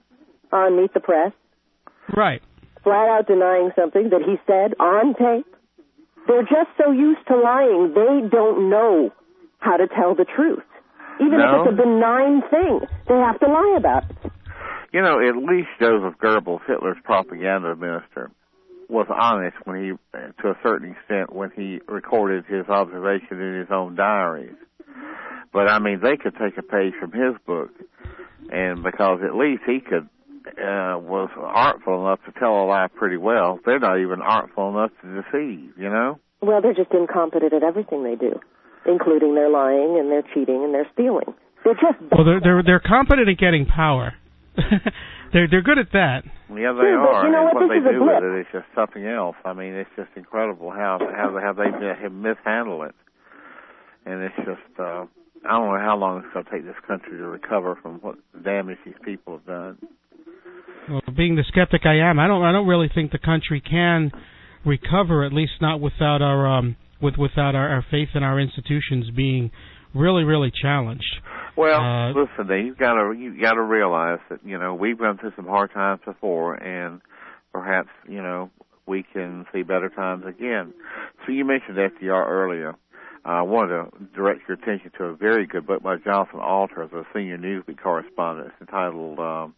on Meet the Press. Right. Flat out denying something that he said on tape. They're just so used to lying, they don't know how to tell the truth. Even if it's a benign thing, they have to lie about it. At least Joseph Goebbels, Hitler's propaganda minister, was honest when he, to a certain extent, when he recorded his observation in his own diaries. But I mean, they could take a page from his book, and because at least he was artful enough to tell a lie pretty well. They're not even artful enough to deceive, Well, they're just incompetent at everything they do, including their lying and their cheating and their stealing. They're just they're competent at getting power. They're good at that. Yeah, they are. But what they do with it is just something else. I mean, it's just incredible how they have mishandled it. And it's just I don't know how long it's going to take this country to recover from what damage these people have done. Well, being the skeptic I am, I don't really think the country can recover, at least not without our without our faith in our institutions being really, really challenged. Well, listen, you got to realize that we've gone through some hard times before, and perhaps we can see better times again. So you mentioned FDR earlier. I wanted to direct your attention to a very good book by Jonathan Alter, the senior Newsweek correspondent. It's entitled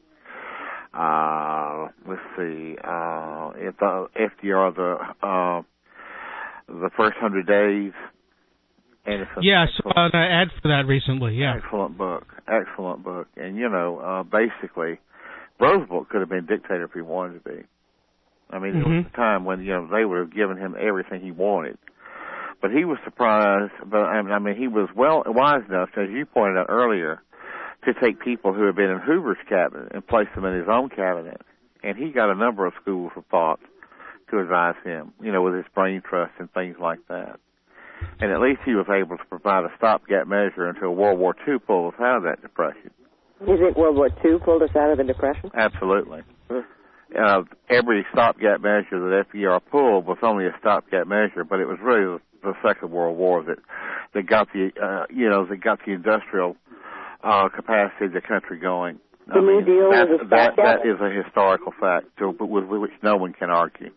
it's FDR the first 100 days. And it's I saw an ad for that recently, yeah. Excellent book. And, basically, Roosevelt could have been dictator if he wanted to be. I mean, there was a time when, they would have given him everything he wanted. But he was surprised, he was wise enough, as you pointed out earlier, to take people who had been in Hoover's cabinet and place them in his own cabinet. And he got a number of schools of thought to advise him, with his brain trust and things like that. And at least he was able to provide a stopgap measure until World War II pulled us out of that depression. You think World War II pulled us out of the depression? Absolutely. every stopgap measure that FDR pulled was only a stopgap measure, but it was really the Second World War that got the industrial capacity of the country going. The New Deal was a stopgap? That is a historical fact, with which no one can argue.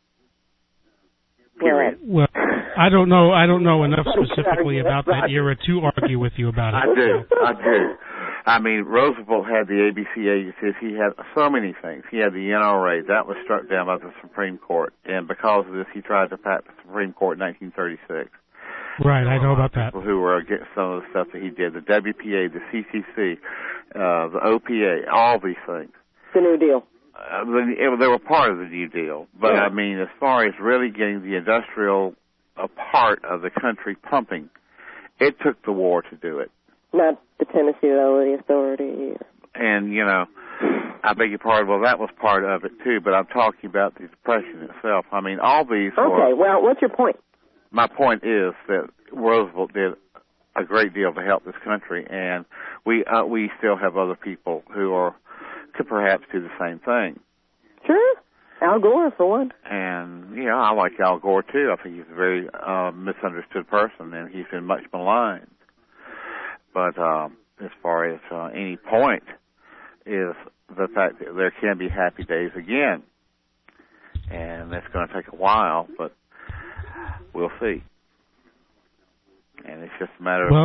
Period. Well, I don't know enough specifically about that era to argue with you about it. I do. I mean, Roosevelt had the ABC agencies. He had so many things. He had the NRA. That was struck down by the Supreme Court. And because of this, he tried to pack the Supreme Court in 1936. Right, I know about that. People who were against some of the stuff that he did. The WPA, the CCC, the OPA, all these things. The New Deal. They were part of the New Deal. But, I mean, as far as really getting the industrial part of the country pumping, it took the war to do it. Not the Tennessee Valley Authority. And, I beg your pardon, well, that was part of it, too, but I'm talking about the Depression itself. I mean, all these Okay, well, what's your point? My point is that Roosevelt did a great deal to help this country, and we still have other people who could perhaps do the same thing. Sure. Al Gore, for one. And, I like Al Gore, too. I think he's a very misunderstood person, and he's been much maligned. But as far as any point is the fact that there can be happy days again. And that's going to take a while, but we'll see. And it's just a matter of... Well,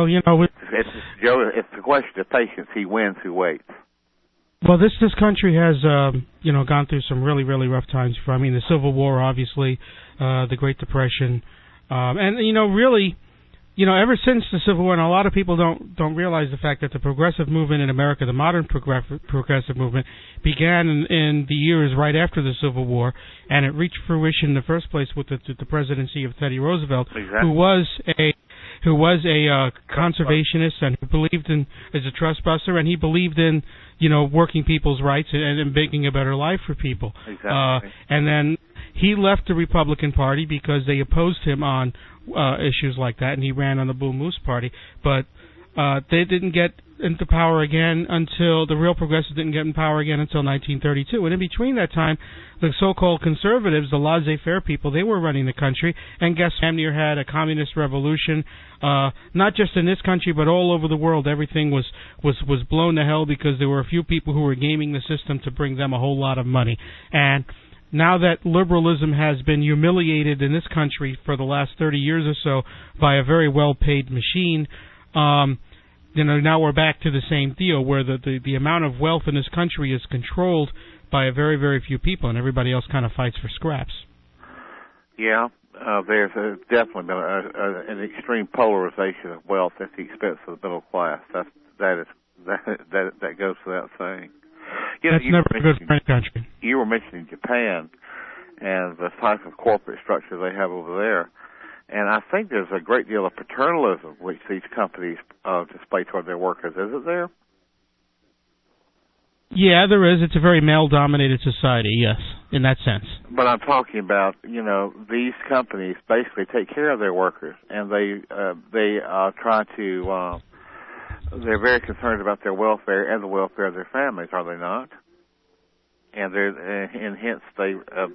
it's a question of patience. He wins who waits. Well, this country has, gone through some really, really rough times. I mean, the Civil War, obviously, the Great Depression. And, really... ever since the Civil War, and a lot of people don't realize the fact that the progressive movement in America, the modern progressive movement, began in the years right after the Civil War, and it reached fruition in the first place with the presidency of Teddy Roosevelt, exactly. who was a conservationist and who believed in as a trustbuster, and he believed in working people's rights and making a better life for people. Exactly. And then he left the Republican Party because they opposed him on issues like that, and he ran on the Blue Moose Party. But they didn't get into power again until the real progressives didn't get in power again until 1932. And in between that time, the so-called conservatives, the laissez-faire people, they were running the country. And guess damn near had a communist revolution, not just in this country but all over the world. Everything was blown to hell because there were a few people who were gaming the system to bring them a whole lot of money. And now that liberalism has been humiliated in this country for the last 30 years or so by a very well-paid machine, now we're back to the same deal where the amount of wealth in this country is controlled by a very, very few people, and everybody else kind of fights for scraps. Yeah, there's definitely been an extreme polarization of wealth at the expense of the middle class. That goes without saying. That's never good for any country. You were mentioning Japan and the type of corporate structure they have over there. And I think there's a great deal of paternalism which these companies display toward their workers. Isn't there? Yeah, there is. It's a very male-dominated society, yes, in that sense. But I'm talking about, these companies basically take care of their workers, and they try to... they're very concerned about their welfare and the welfare of their families, are they not? And hence they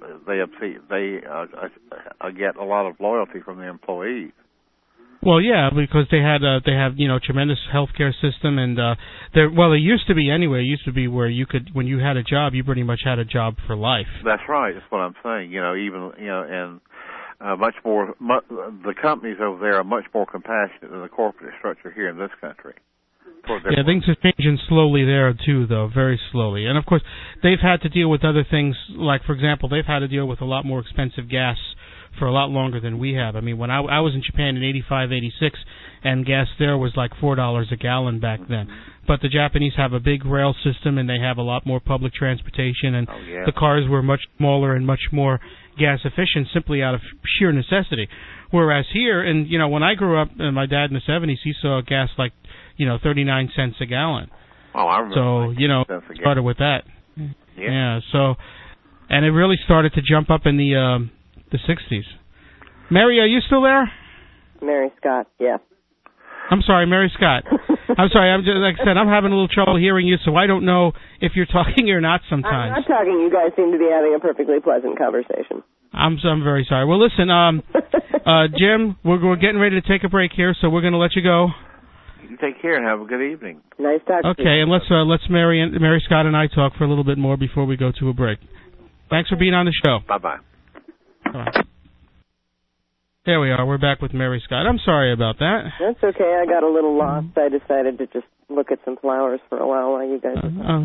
get a lot of loyalty from the employees. Well, yeah, because they have tremendous healthcare system, and they used to be anyway. It used to be where you could, when you had a job, you pretty much had a job for life. That's right. That's what I'm saying. And much more. The companies over there are much more compassionate than the corporate structure here in this country. Yeah, things are changing slowly there, too, though, very slowly. And, of course, they've had to deal with other things, like, for example, they've had to deal with a lot more expensive gas for a lot longer than we have. I mean, when I was in Japan in 85, 86, and gas there was like $4 a gallon back then. But the Japanese have a big rail system, and they have a lot more public transportation, and the cars were much smaller and much more gas efficient simply out of sheer necessity. Whereas here, and, when I grew up, and my dad in the 70s, he saw gas like 39 cents a gallon. Oh, I remember. So, started with that. Yeah, so, and it really started to jump up in the 60s. Mary, are you still there? Mary Scott, yeah. I'm sorry, Mary Scott. I'm sorry. I'm just, like I said, I'm having a little trouble hearing you, so I don't know if you're talking or not sometimes. I'm not talking. You guys seem to be having a perfectly pleasant conversation. I'm very sorry. Well, listen, Jim, we're getting ready to take a break here, so we're going to let you go. You take care and have a good evening. Nice talking to you. Okay, and let's Mary Scott and I talk for a little bit more before we go to a break. Thanks for being on the show. Bye-bye. Bye. There we are. We're back with Mary Scott. I'm sorry about that. That's okay. I got a little lost. I decided to just look at some flowers for a while you guys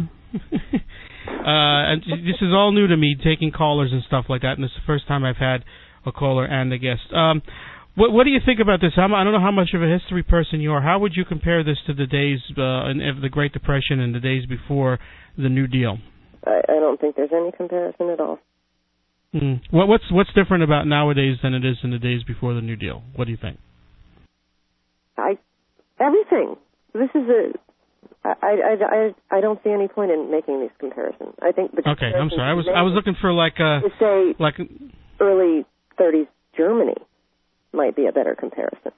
and this is all new to me, taking callers and stuff like that, and this is the first time I've had a caller and a guest. What do you think about this? I don't know how much of a history person you are. How would you compare this to the days of the Great Depression and the days before the New Deal? I don't think there's any comparison at all. What's different about nowadays than it is in the days before the New Deal? What do you think? Everything. This is I don't see any point in making these comparisons. I think the okay. I'm sorry. I was looking for early 30s Germany might be a better comparison.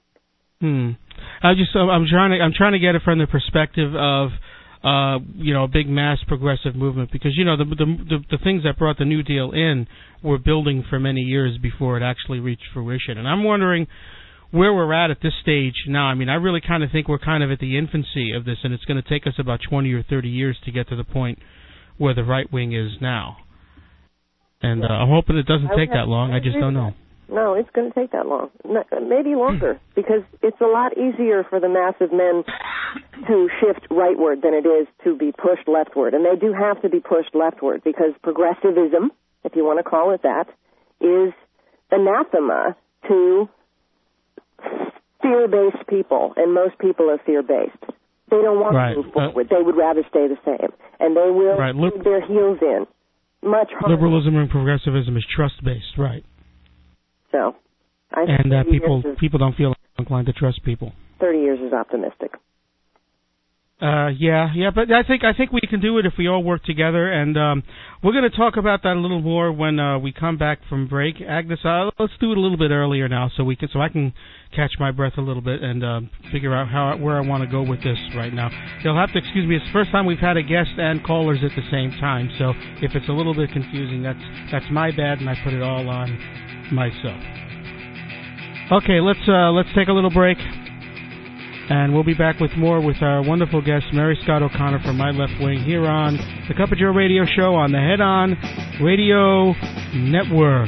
I'm trying to get it from the perspective of a big mass progressive movement, because the things that brought the New Deal in were building for many years before it actually reached fruition. And I'm wondering where we're at this stage now. I mean, I really kind of think we're kind of at the infancy of this, and it's going to take us about 20 or 30 years to get to the point where the right wing is now. And I'm hoping it doesn't take that long. I just don't know. No, it's going to take that long. Maybe longer, because it's a lot easier for the mass of men to shift rightward than it is to be pushed leftward. And they do have to be pushed leftward, because progressivism, if you want to call it that, is anathema to fear-based people, and most people are fear-based. They don't want to move forward. They would rather stay the same, and they will dig their heels in much harder. Liberalism and progressivism is trust-based, right? So, people don't feel inclined to trust people. 30 years is optimistic. Yeah, but I think we can do it if we all work together, and we're going to talk about that a little more when we come back from break. Agnes, let's do it a little bit earlier now, so I can catch my breath a little bit and figure out where I want to go with this right now. You'll have to excuse me. It's the first time we've had a guest and callers at the same time, so if it's a little bit confusing, that's my bad, and I put it all on myself. Okay, let's take a little break. And we'll be back with more with our wonderful guest, Mary Scott O'Connor from My Left Wing, here on the Cup of Joe radio show on the Head On Radio Network.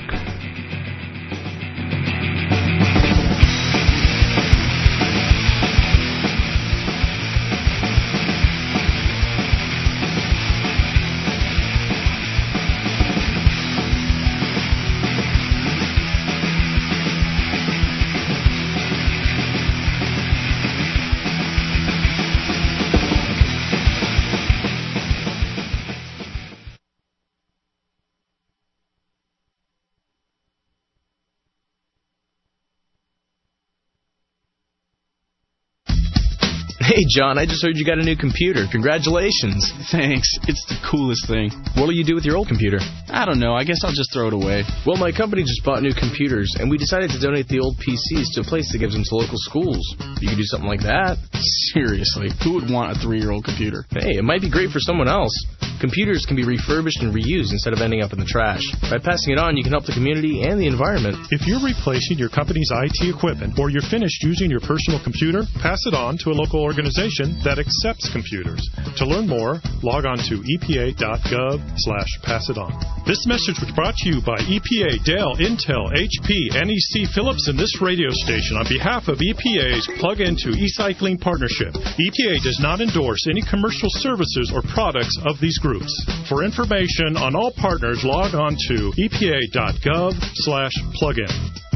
Hey, John, I just heard you got a new computer. Congratulations. Thanks. It's the coolest thing. What'll you do with your old computer? I don't know. I guess I'll just throw it away. Well, my company just bought new computers, and we decided to donate the old PCs to a place that gives them to local schools. You could do something like that. Seriously, who would want a 3-year-old computer? Hey, it might be great for someone else. Computers can be refurbished and reused instead of ending up in the trash. By passing it on, you can help the community and the environment. If you're replacing your company's IT equipment or you're finished using your personal computer, pass it on to a local organization that accepts computers. To learn more, log on to epa.gov/passiton. This message was brought to you by EPA, Dell, Intel, HP, NEC, Philips, and this radio station on behalf of EPA's Plug Into E-Cycling Partnership. EPA does not endorse any commercial services or products of these groups. For information on all partners, log on to epa.gov/plugin.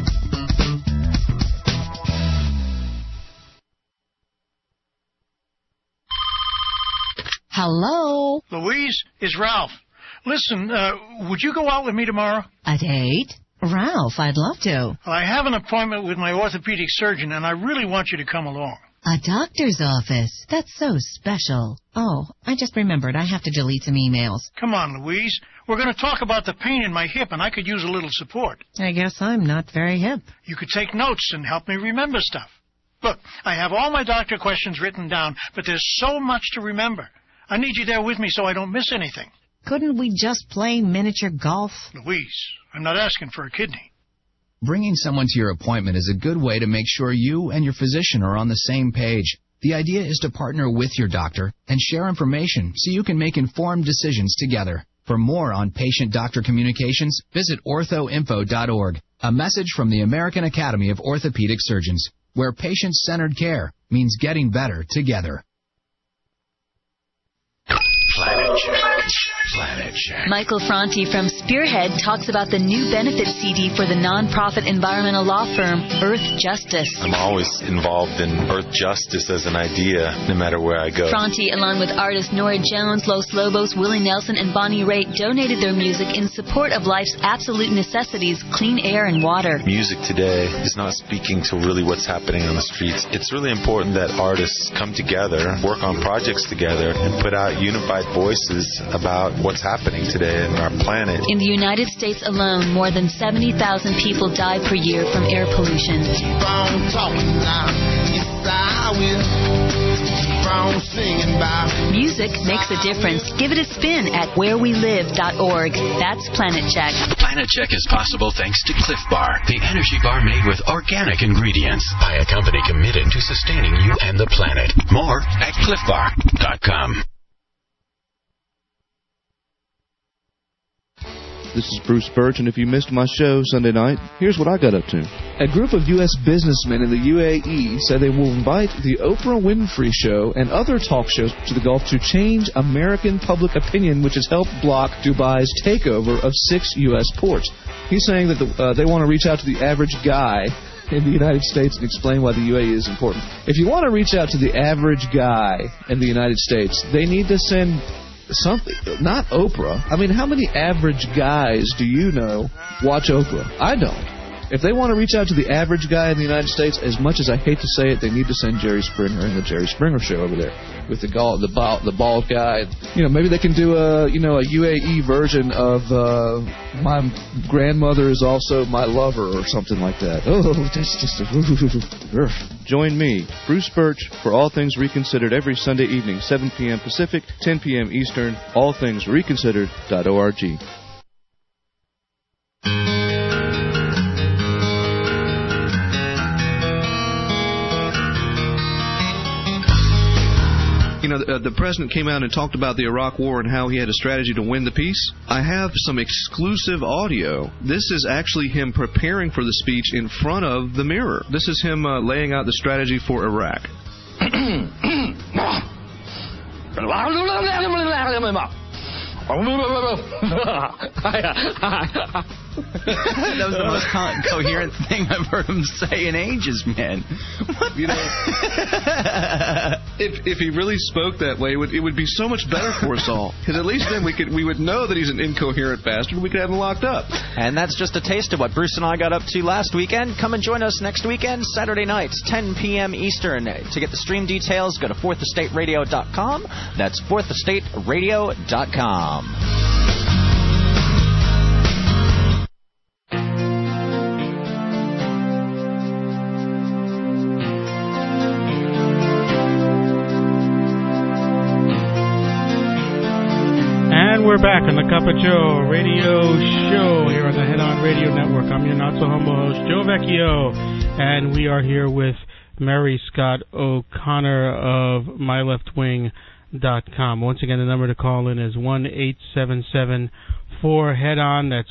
Hello? Louise, it's Ralph. Listen, would you go out with me tomorrow? A date? Ralph, I'd love to. Well, I have an appointment with my orthopedic surgeon, and I really want you to come along. A doctor's office? That's so special. Oh, I just remembered. I have to delete some emails. Come on, Louise. We're going to talk about the pain in my hip, and I could use a little support. I guess I'm not very hip. You could take notes and help me remember stuff. Look, I have all my doctor questions written down, but there's so much to remember. I need you there with me so I don't miss anything. Couldn't we just play miniature golf? Louise, I'm not asking for a kidney. Bringing someone to your appointment is a good way to make sure you and your physician are on the same page. The idea is to partner with your doctor and share information so you can make informed decisions together. For more on patient-doctor communications, visit orthoinfo.org. A message from the American Academy of Orthopedic Surgeons, where patient-centered care means getting better together. Planet Check. Planet Check. Michael Franti from Spearhead talks about the new benefit CD for the nonprofit environmental law firm Earth Justice. I'm always involved in Earth Justice as an idea, no matter where I go. Franti, along with artists Nora Jones, Los Lobos, Willie Nelson, and Bonnie Raitt, donated their music in support of life's absolute necessities, clean air and water. Music today is not speaking to really what's happening on the streets. It's really important that artists come together, work on projects together, and put out unified voices about what's happening today in our planet. In the United States alone, more than 70,000 people die per year from air pollution. Music makes a difference. Give it a spin at wherewelive.org. That's Planet Check. Planet Check is possible thanks to Cliff Bar, the energy bar made with organic ingredients by a company committed to sustaining you and the planet. More at cliffbar.com. This is Bruce Birch, and if you missed my show Sunday night, here's what I got up to. A group of U.S. businessmen in the UAE said they will invite the Oprah Winfrey Show and other talk shows to the Gulf to change American public opinion, which has helped block Dubai's takeover of 6 U.S. ports. He's saying that they want to reach out to the average guy in the United States and explain why the UAE is important. If you want to reach out to the average guy in the United States, they need to send something, not Oprah. I mean, how many average guys do you know watch Oprah? I don't. If they want to reach out to the average guy in the United States, as much as I hate to say it, they need to send Jerry Springer and the Jerry Springer Show over there with the bald guy. You know, maybe they can do a UAE version of My Grandmother Is Also My Lover or something like that. Oh, that's just Join me, Bruce Birch, for All Things Reconsidered every Sunday evening, 7 p.m. Pacific, 10 p.m. Eastern, allthingsreconsidered.org. You know, the president came out and talked about the Iraq War and how he had a strategy to win the peace. I have some exclusive audio. This is actually him preparing for the speech in front of the mirror. This is him laying out the strategy for Iraq. That was the most coherent thing I've heard him say in ages, man. You know, if he really spoke that way, it would be so much better for us all. Because at least then we would know that he's an incoherent bastard. We could have him locked up. And that's just a taste of what Bruce and I got up to last weekend. Come and join us next weekend, Saturday nights, 10 p.m. Eastern. To get the stream details, go to fourthestateradio.com. That's fourthestateradio.com. We're back on the Cup of Joe radio show here on the Head On Radio Network. I'm your not-so-humble host, Joe Vecchio, and we are here with Mary Scott O'Connor of MyLeftWing.com. Once again, the number to call in is 1-877-4-HEAD-ON. That's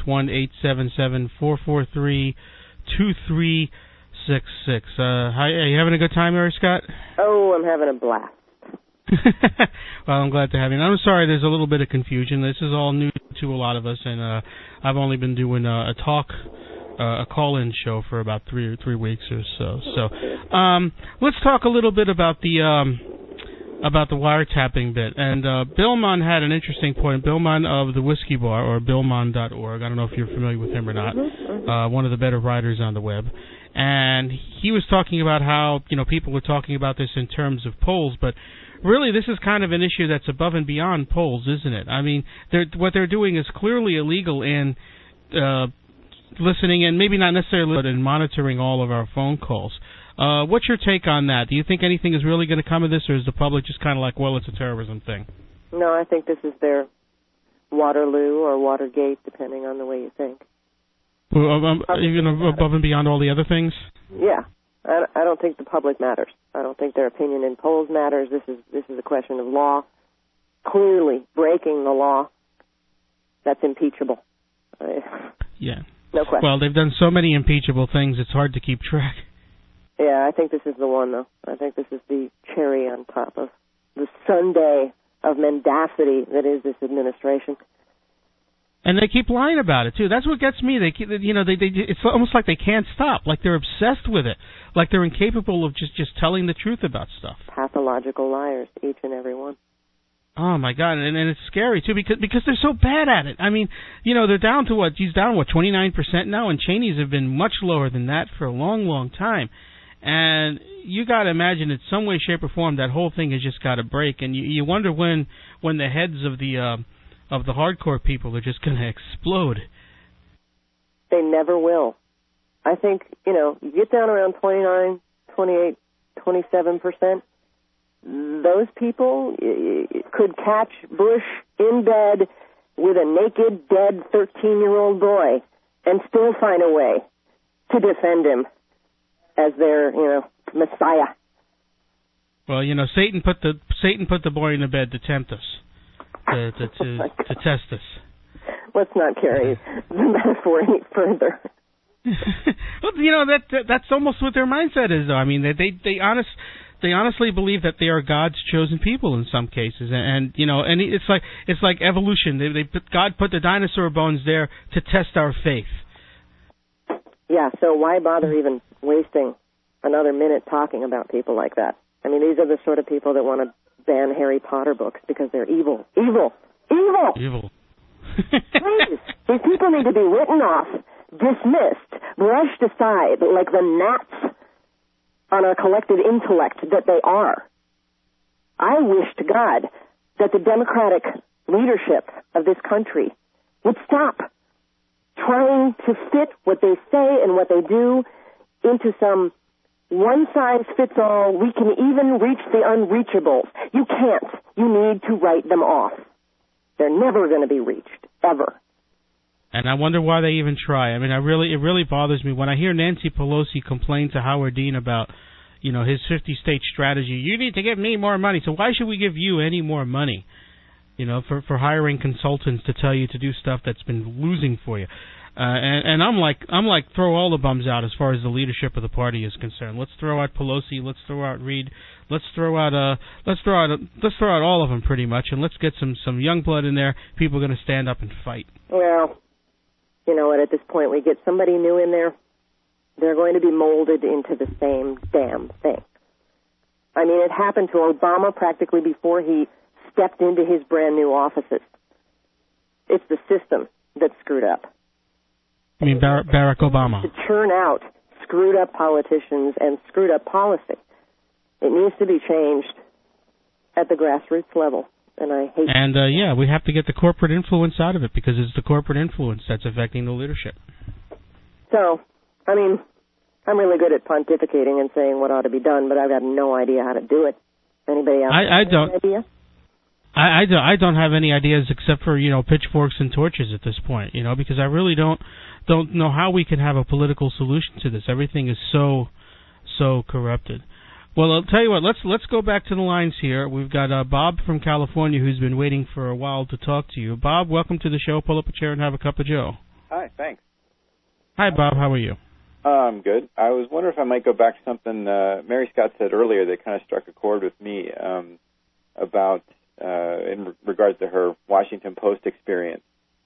1-877-443-2366. Hi, are you having a good time, Mary Scott? Oh, I'm having a blast. Well, I'm glad to have you. And I'm sorry there's a little bit of confusion. This is all new to a lot of us, and I've only been doing a call-in show for about three weeks or so. So let's talk a little bit about the wiretapping bit. And Bill Munn had an interesting point. Bill Munn of the Whiskey Bar, or BillMunn.org. I don't know if you're familiar with him or not. One of the better writers on the web. And he was talking about how, people were talking about this in terms of polls, but really this is kind of an issue that's above and beyond polls, isn't it? I mean, what they're doing is clearly illegal, and listening in, maybe not necessarily, but in monitoring all of our phone calls. What's your take on that? Do you think anything is really going to come of this, or is the public just kind of like, well, it's a terrorism thing? No, I think this is their Waterloo or Watergate, depending on the way you think. Even above and beyond all the other things? Yeah. I don't think the public matters. I don't think their opinion in polls matters. This is a question of law. Clearly breaking the law. That's impeachable. Yeah. No question. Well, they've done so many impeachable things, it's hard to keep track. Yeah, I think this is the one, though. I think this is the cherry on top of the sundae of mendacity that is this administration. And they keep lying about it too. That's what gets me. They keep, it's almost like they can't stop. Like they're obsessed with it. Like they're incapable of just telling the truth about stuff. Pathological liars, each and every one. Oh my God, and it's scary too because they're so bad at it. I mean, they're down to what? He's down 29% now, and Cheney's have been much lower than that for a long, long time. And you got to imagine, in some way, shape, or form, that whole thing has just got to break. And you wonder when the heads of the hardcore people are just going to explode. They never will. I think, you get down around 29, 28, 27%, those people could catch Bush in bed with a naked, dead 13-year-old boy and still find a way to defend him as their, Messiah. Well, Satan put the boy in the bed to tempt us. To test us. Let's not carry the metaphor any further. Well, that's almost what their mindset is, though. I mean, they honestly believe that they are God's chosen people in some cases, and it's like evolution. God put the dinosaur bones there to test our faith. Yeah. So why bother even wasting another minute talking about people like that? I mean, these are the sort of people that want to ban Harry Potter books because they're evil. Evil! Please, these people need to be written off, dismissed, brushed aside like the gnats on our collective intellect that they are. I wish to God that the Democratic leadership of this country would stop trying to fit what they say and what they do into some one-size-fits-all, we can even reach the unreachables. You can't. You need to write them off. They're never going to be reached, ever. And I wonder why they even try. I mean, it really bothers me when I hear Nancy Pelosi complain to Howard Dean about, his 50-state strategy. You need to give me more money. So why should we give you any more money, for hiring consultants to tell you to do stuff that's been losing for you? And I'm like, throw all the bums out as far as the leadership of the party is concerned. Let's throw out Pelosi. Let's throw out Reid. Let's throw out all of them pretty much, and let's get some young blood in there. People are going to stand up and fight. Well, you know what? At this point, we get somebody new in there. They're going to be molded into the same damn thing. I mean, it happened to Obama practically before he stepped into his brand new offices. It's the system that's screwed up. I mean, Barack Obama. To churn out screwed up politicians and screwed up policy. It needs to be changed at the grassroots level. And I hate. And we have to get the corporate influence out of it because it's the corporate influence that's affecting the leadership. So, I mean, I'm really good at pontificating and saying what ought to be done, but I've got no idea how to do it. Anybody else have any idea? I don't have any ideas except for, pitchforks and torches at this point, because I really don't know how we can have a political solution to this. Everything is so corrupted. Well, I'll tell you what, let's go back to the lines here. We've got Bob from California who's been waiting for a while to talk to you. Bob, welcome to the show. Pull up a chair and have a cup of joe. Hi, thanks. Hi, Bob. How are you? I'm good. I was wondering if I might go back to something Mary Scott said earlier that kind of struck a chord with me about in regards to her Washington Post experience.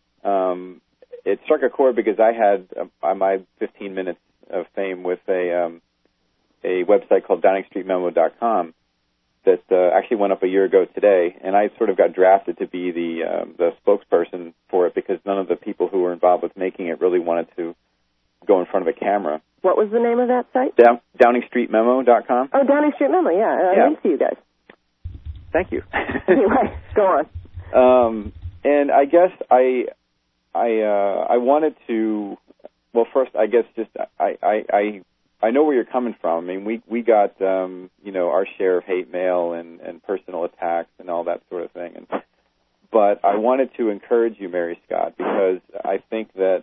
It struck a chord because I had my 15 minutes of fame with a website called DowningStreetMemo.com that actually went up a year ago today, and I sort of got drafted to be the spokesperson for it because none of the people who were involved with making it really wanted to go in front of a camera. What was the name of that site? DowningStreetMemo.com. Oh, Downing Street Memo, yeah. I didn't see you guys. Thank you. Anyway, go on. And I guess I wanted to well, first, I guess just I know where you're coming from. I mean, we got our share of hate mail and personal attacks and all that sort of thing. But I wanted to encourage you, Mary Scott, because I think that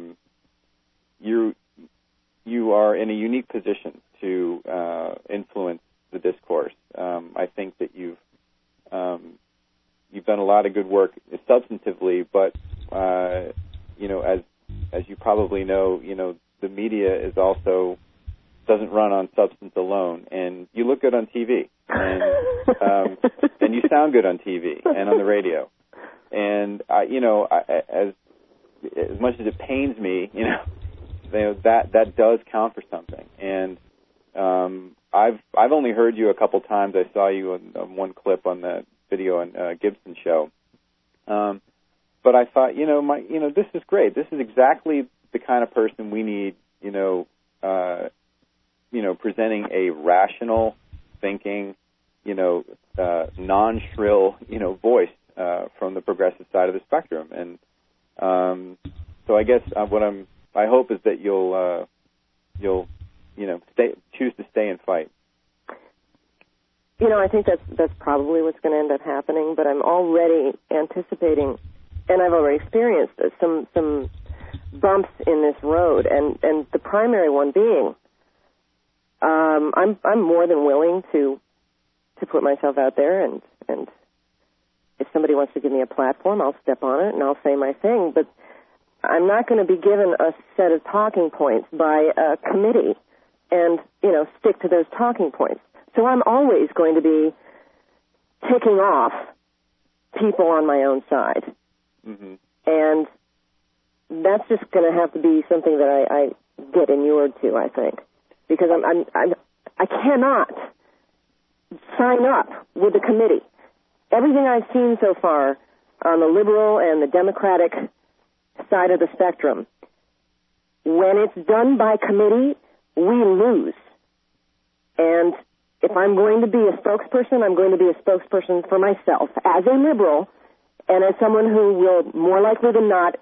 you are in a unique position to influence the discourse. I think that you've done a lot of good work substantively, but as you probably know, the media is also doesn't run on substance alone, and you look good on TV, and and you sound good on TV and on the radio, and as much as it pains me, that does count for something, and I've only heard you a couple times. I saw you on one clip on the video on Gibson show, but I thought, this is great. This is exactly the kind of person we need, presenting a rational, thinking, non-shrill, voice from the progressive side of the spectrum. And so I guess I hope is that you'll choose to stay and fight. I think that's probably what's going to end up happening. But I'm already anticipating, and I've already experienced some bumps in this road, and the primary one being, I'm more than willing to put myself out there, and if somebody wants to give me a platform, I'll step on it and I'll say my thing. But I'm not going to be given a set of talking points by a committee and stick to those talking points. So I'm always going to be ticking off people on my own side, and that's just going to have to be something that I get inured to, I think, because I cannot sign up with the committee. Everything I've seen so far on the liberal and the Democratic side of the spectrum, when it's done by committee, we lose. And if I'm going to be a spokesperson, I'm going to be a spokesperson for myself as a liberal and as someone who will more likely than not,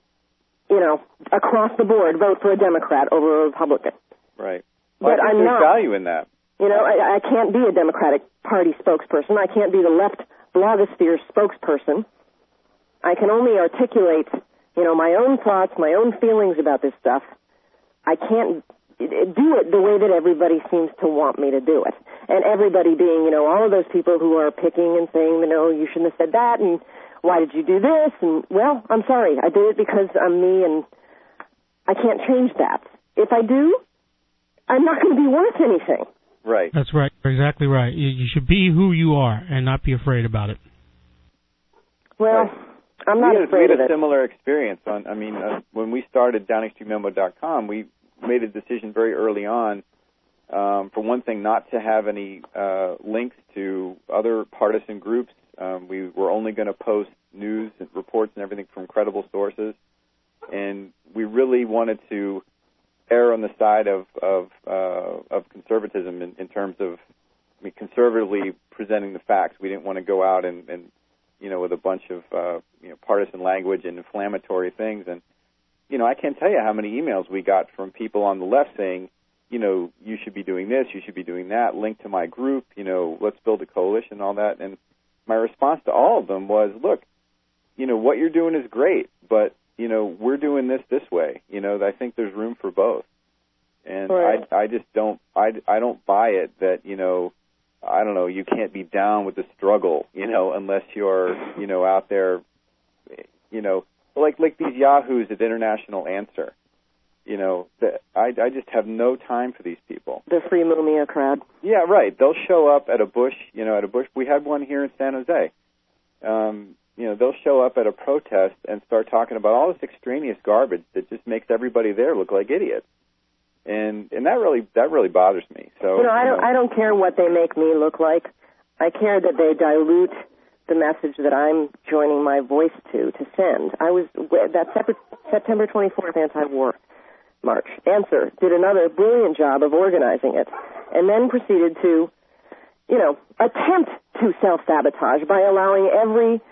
across the board vote for a Democrat over a Republican. Right. Well, but I'm not. There's value in that. I can't be a Democratic Party spokesperson. I can't be the left blogosphere spokesperson. I can only articulate, my own thoughts, my own feelings about this stuff. I can't do it the way that everybody seems to want me to do it. And everybody being, all of those people who are picking and saying, no, you shouldn't have said that, and why did you do this? And, well, I'm sorry. I did it because I'm me, and I can't change that. If I do, I'm not going to be worth anything. Right. That's right. You're exactly right. You should be who you are and not be afraid about it. Well, right. I'm not afraid of it. We had a similar experience when we started DownExtremeMemo.com, we made a decision very early on, for one thing, not to have any links to other partisan groups. We were only going to post news and reports and everything from credible sources, and we really wanted to err on the side of conservatism in terms of conservatively presenting the facts. We didn't want to go out and with a bunch of partisan language and inflammatory things. And I can't tell you how many emails we got from people on the left saying, you should be doing this, you should be doing that, link to my group, let's build a coalition and all that. And my response to all of them was, look, what you're doing is great, but, we're doing this way. I think there's room for both. And right. I just don't, I don't buy it that, I don't know, you can't be down with the struggle, unless you're, out there, like these yahoos at International Answer. I just have no time for these people. The free Mumia crowd. Yeah, right. They'll show up at a Bush, We had one here in San Jose. They'll show up at a protest and start talking about all this extraneous garbage that just makes everybody there look like idiots. And that really bothers me. So I don't care what they make me look like. I care that they dilute the message that I'm joining my voice to send. That September 24th anti-war march. Answer did another brilliant job of organizing it, and then proceeded to, attempt to self-sabotage by allowing every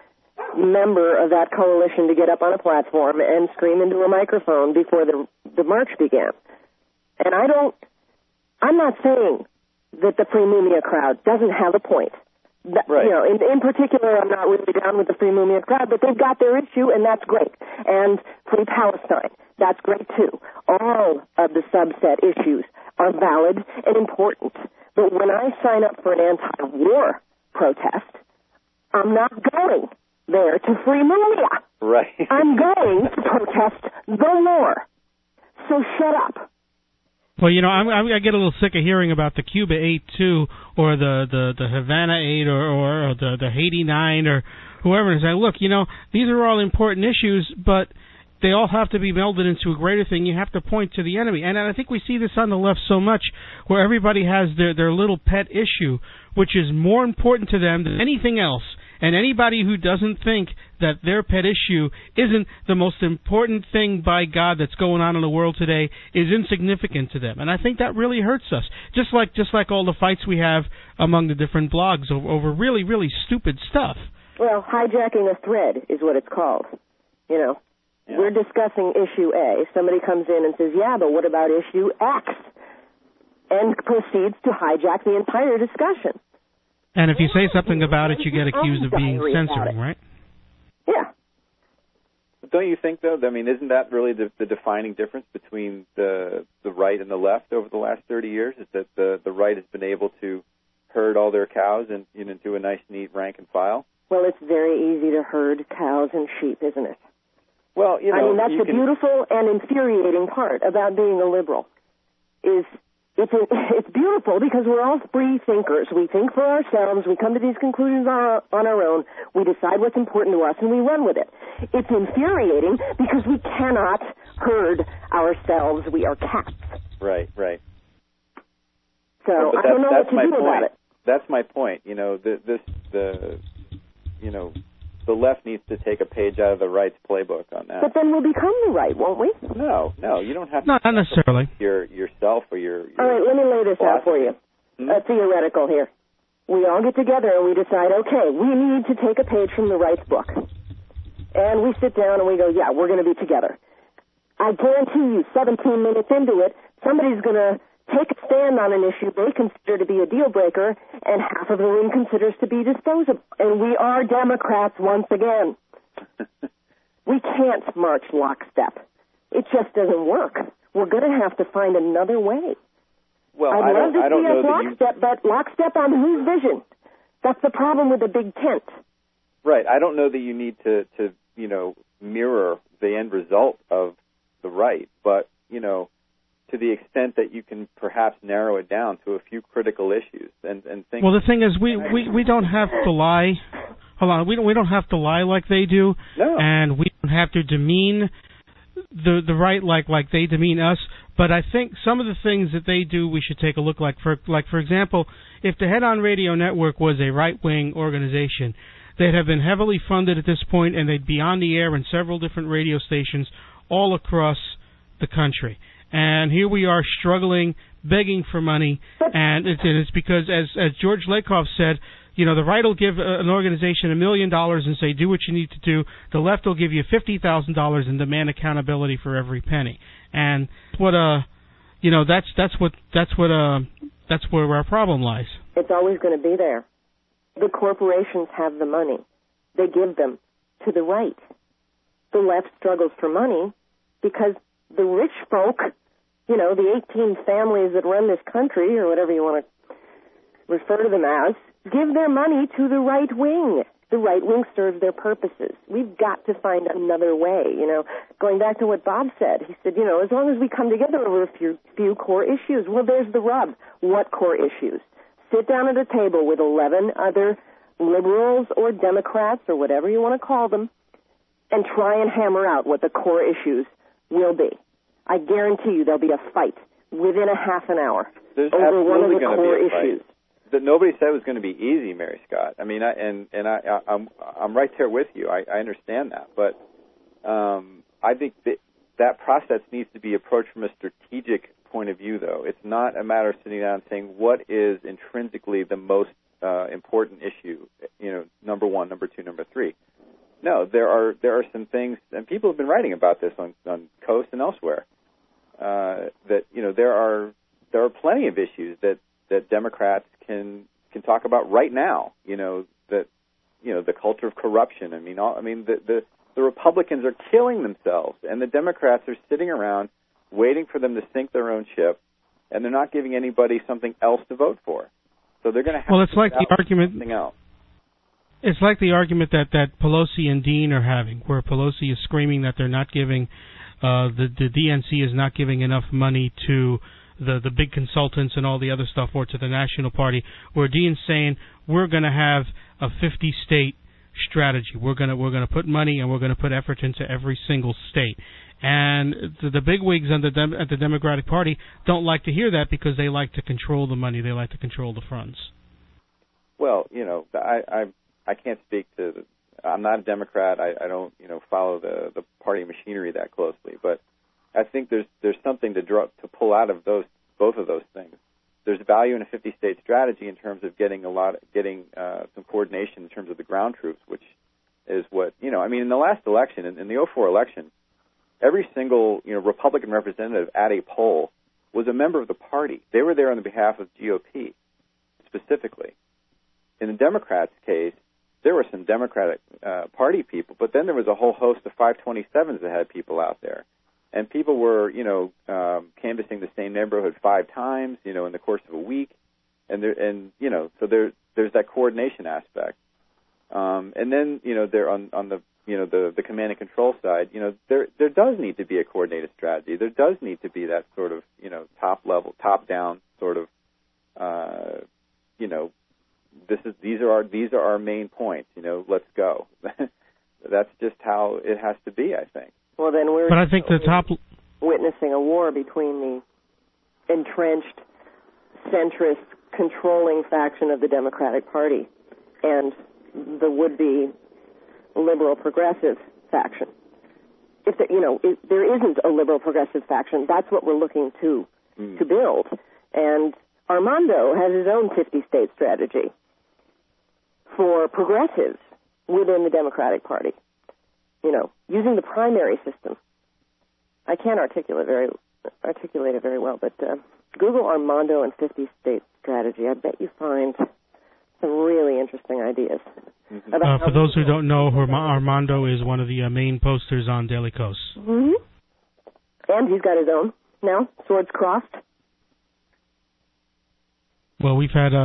member of that coalition to get up on a platform and scream into a microphone before the march began. And I'm not saying that the Free Mumia crowd doesn't have a point. Right. You know, in particular, I'm not really down with the Free Mumia crowd, but they've got their issue, and that's great. And Free Palestine, that's great too. All of the subset issues are valid and important. But when I sign up for an anti-war protest, I'm not going there to Free Mumia. Right. I'm going to protest the war. So shut up. Well, you know, I get a little sick of hearing about the Cuba 8 too, or the Havana 8, or the Haiti 9, or whoever. And say, look, you know, these are all important issues, but they all have to be melded into a greater thing. You have to point to the enemy. And I think we see this on the left so much, where everybody has their little pet issue, which is more important to them than anything else. And anybody who doesn't think that their pet issue isn't the most important thing by God that's going on in the world today is insignificant to them. And I think that really hurts us. Just like all the fights we have among the different blogs over really, really stupid stuff. Well, hijacking a thread is what it's called. You know, we're discussing issue A. Somebody comes in and says, yeah, but what about issue X? And proceeds to hijack the entire discussion. And if you say something about it, you get accused of being censoring, right? Yeah. Don't you think, though? I mean, isn't that really the defining difference between the right and the left over the last 30 years? Is that the right has been able to herd all their cows and, you know, do a nice, neat rank and file? Well, it's very easy to herd cows and sheep, isn't it? Well, you know, I mean, that's the beautiful and infuriating part about being a liberal. It's beautiful because we're all free thinkers. We think for ourselves. We come to these conclusions on our own. We decide what's important to us, and we run with it. It's infuriating because we cannot herd ourselves. We are cats. Right. So I don't know what to do about it. That's my point. You know, the left needs to take a page out of the right's playbook on that. But then we'll become the right, won't we? No, you don't have to. Not necessarily. Yourself or your all right, let me lay this out for you. Theoretical here. We all get together and we decide, okay, we need to take a page from the right's book. And we sit down and we go, yeah, we're going to be together. I guarantee you, 17 minutes into it, somebody's going to take a stand on an issue they consider to be a deal breaker, and half of the room considers to be disposable. And we are Democrats once again. We can't march lockstep. It just doesn't work. We're going to have to find another way. Well, I'd love to see us lockstep, but lockstep on whose vision? That's the problem with the big tent. Right. I don't know that you need to mirror the end result of the right, but, you know, to the extent that you can perhaps narrow it down to a few critical issues and think. Well, the thing is, we don't have to lie. Hold on, we don't have to lie like they do, no. And we don't have to demean the right like they demean us. But I think some of the things that they do, we should take a look like for example, if the Head On Radio Network was a right-wing organization, they'd have been heavily funded at this point, and they'd be on the air in several different radio stations all across the country. And here we are struggling, begging for money, and it's because, as George Lakoff said, you know, the right will give an organization $1 million and say, do what you need to do. The left will give you $50,000 and demand accountability for every penny. And that's where our problem lies. It's always going to be there. The corporations have the money. They give them to the right. The left struggles for money because the rich folk, you know, the 18 families that run this country, or whatever you want to refer to them as, give their money to the right wing. The right wing serves their purposes. We've got to find another way, you know. Going back to what Bob said, he said, you know, as long as we come together over a few core issues. Well, there's the rub. What core issues? Sit down at a table with 11 other liberals or Democrats or whatever you want to call them and try and hammer out what the core issues will be. I guarantee you there'll be a fight within a half an hour over one of the core issues. That nobody said it was going to be easy, Mary Scott. I mean, I'm right there with you. I understand that, but I think that process needs to be approached from a strategic point of view, though. It's not a matter of sitting down and saying what is intrinsically the most important issue. You know, number one, number two, number three. there are some things, and people have been writing about this on Coast and elsewhere. That there are plenty of issues that Democrats can talk about right now. The culture of corruption. The Republicans are killing themselves, and the Democrats are sitting around waiting for them to sink their own ship, and they're not giving anybody something else to vote for. So they're going to have to something else. It's like the argument that Pelosi and Dean are having, where Pelosi is screaming that they're not giving, the DNC is not giving enough money to the big consultants and all the other stuff, or to the National Party, where Dean's saying we're going to have a 50-state strategy. We're going to put money and we're going to put effort into every single state. And the bigwigs at the Democratic Party don't like to hear that because they like to control the money. They like to control the funds. Well, I can't speak to. I'm not a Democrat. I don't follow the party machinery that closely. But I think there's something to pull out of both of those things. There's value in a 50-state strategy in terms of getting some coordination in terms of the ground troops, which is what in the last election, in the 2004 election, every single Republican representative at a poll was a member of the party. They were there on the behalf of GOP specifically. In the Democrats' case, there were some Democratic Party people, but then there was a whole host of 527s that had people out there. And people were, canvassing the same neighborhood 5 times, in the course of a week. So there's that coordination aspect. And then, they're on the command and control side, there does need to be a coordinated strategy. There does need to be that sort of, top down sort of, these are our main points, let's go. That's just how it has to be, I think. Well, then we're witnessing a war between the entrenched, centrist, controlling faction of the Democratic Party and the would-be liberal progressive faction. If there isn't a liberal progressive faction, that's what we're looking to build. And Armando has his own 50-state strategy for progressives within the Democratic Party. Using the primary system. I can't articulate it very well, but Google Armando and 50-state strategy. I bet you find some really interesting ideas. For those who don't know, Armando is one of the main posters on Daily Kos. Mm-hmm. And he's got his own now, Swords Crossed. Well, we've had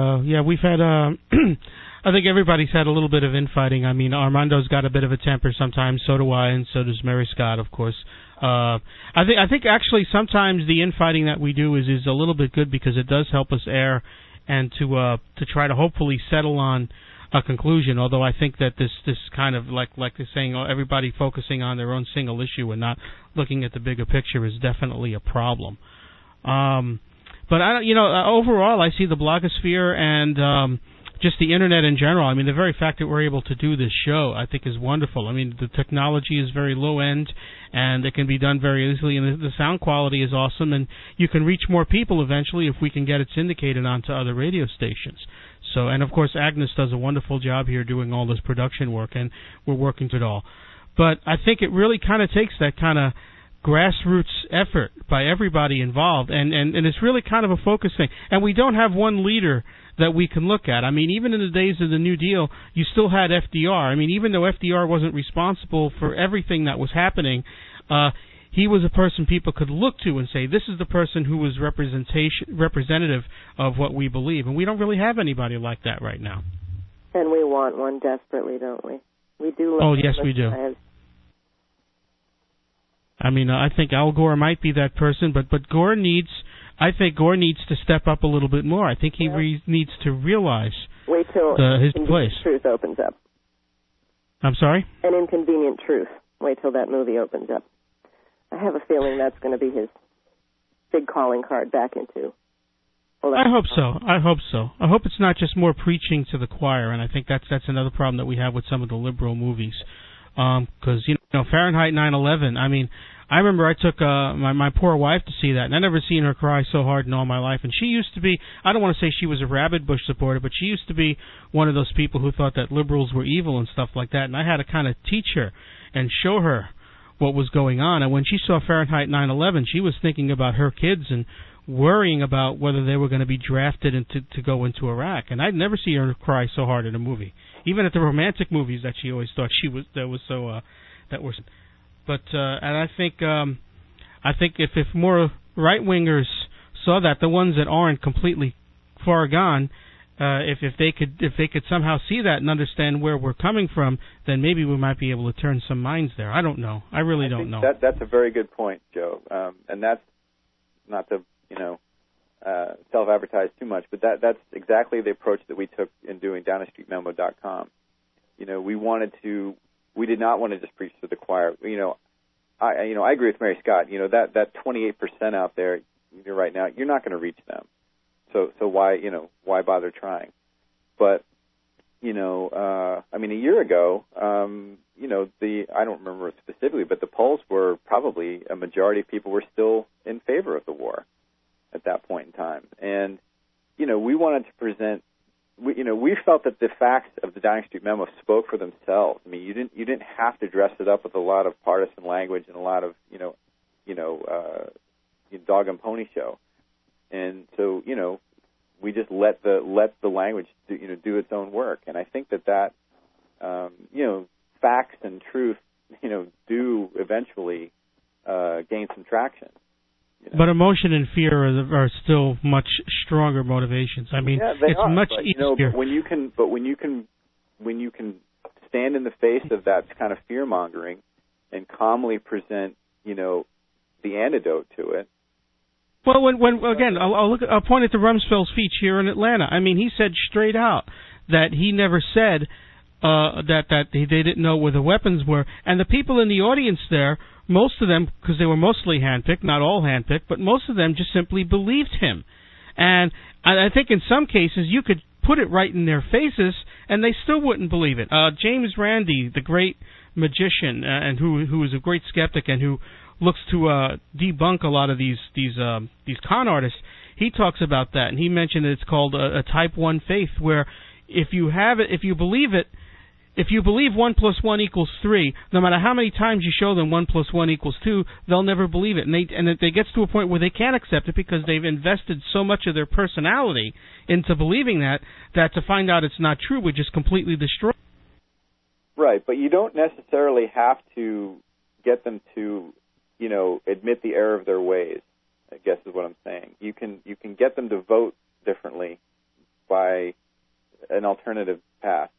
I think everybody's had a little bit of infighting. Armando's got a bit of a temper sometimes, so do I, and so does Mary Scott, of course. I think actually sometimes the infighting that we do is a little bit good because it does help us air and to try to hopefully settle on a conclusion. Although I think that this kind of like they're saying, everybody focusing on their own single issue and not looking at the bigger picture is definitely a problem. But overall, I see the blogosphere and just the internet in general. The very fact that we're able to do this show, I think, is wonderful. The technology is very low end, and it can be done very easily, and the sound quality is awesome, and you can reach more people eventually if we can get it syndicated onto other radio stations. So, and of course, Agnes does a wonderful job here doing all this production work, and we're working to it all. But I think it really kind of takes that kind of grassroots effort by everybody involved, and it's really kind of a focus thing. And we don't have one leader that we can look at. Even in the days of the New Deal, you still had FDR. Even though FDR wasn't responsible for everything that was happening, he was a person people could look to and say, this is the person who was representative of what we believe. And we don't really have anybody like that right now. And we want one desperately, don't we? We do. Oh, yes, we do. I think Al Gore might be that person, but Gore needs to step up a little bit more. I think he needs to realize Wait till his place. Truth opens up. I'm sorry? An Inconvenient Truth. Wait till that movie opens up. I have a feeling that's going to be his big calling card back into. I hope so. I hope it's not just more preaching to the choir, and I think that's another problem that we have with some of the liberal movies. Because, Fahrenheit 9/11, I remember I took my poor wife to see that, and I never seen her cry so hard in all my life. And she used to be, I don't want to say she was a rabid Bush supporter, but she used to be one of those people who thought that liberals were evil and stuff like that. And I had to kind of teach her and show her what was going on. And when she saw Fahrenheit 9/11, she was thinking about her kids and worrying about whether they were going to be drafted to go into Iraq. And I'd never see her cry so hard in a movie, even at the romantic movies that she always thought that were. But and I think if more right wingers saw that, the ones that aren't completely far gone, if they could somehow see that and understand where we're coming from, then maybe we might be able to turn some minds there. I don't know. I really don't know. That's a very good point, Joe. And that's not to self-advertise too much, but that's exactly the approach that we took in doing DownTheStreetMemo.com. We did not want to just preach to the choir. I agree with Mary Scott. That 28% out there right now, you're not going to reach them. So why bother trying? But a year ago, I don't remember it specifically, but the polls were probably a majority of people were still in favor of the war at that point in time. And we wanted to present. We felt that the facts of the Downing Street Memo spoke for themselves. I mean, you didn't have to dress it up with a lot of partisan language and a lot of dog and pony show. And so we just let the language do its own work. And I think that facts and truth do eventually gain some traction. But emotion and fear are still much stronger motivations. I mean, it's much easier. But when you can stand in the face of that kind of fear mongering and calmly present, the antidote to it. Well, I'll point at the Rumsfeld speech here in Atlanta. I mean, he said straight out that he never said that they didn't know where the weapons were, and the people in the audience there, most of them, because they were mostly handpicked, not all handpicked, but most of them just simply believed him. And I think in some cases you could put it right in their faces, and they still wouldn't believe it. James Randi, the great magician, and who is a great skeptic and who looks to debunk a lot of these con artists, he talks about that, and he mentioned that it's called a type 1 faith, where if you believe 1 + 1 = 3, no matter how many times you show them 1 + 1 = 2, they'll never believe it. And it gets to a point where they can't accept it because they've invested so much of their personality into believing that to find out it's not true would just completely destroy. Right, but you don't necessarily have to get them to, admit the error of their ways, I guess is what I'm saying. You can get them to vote differently by an alternative path.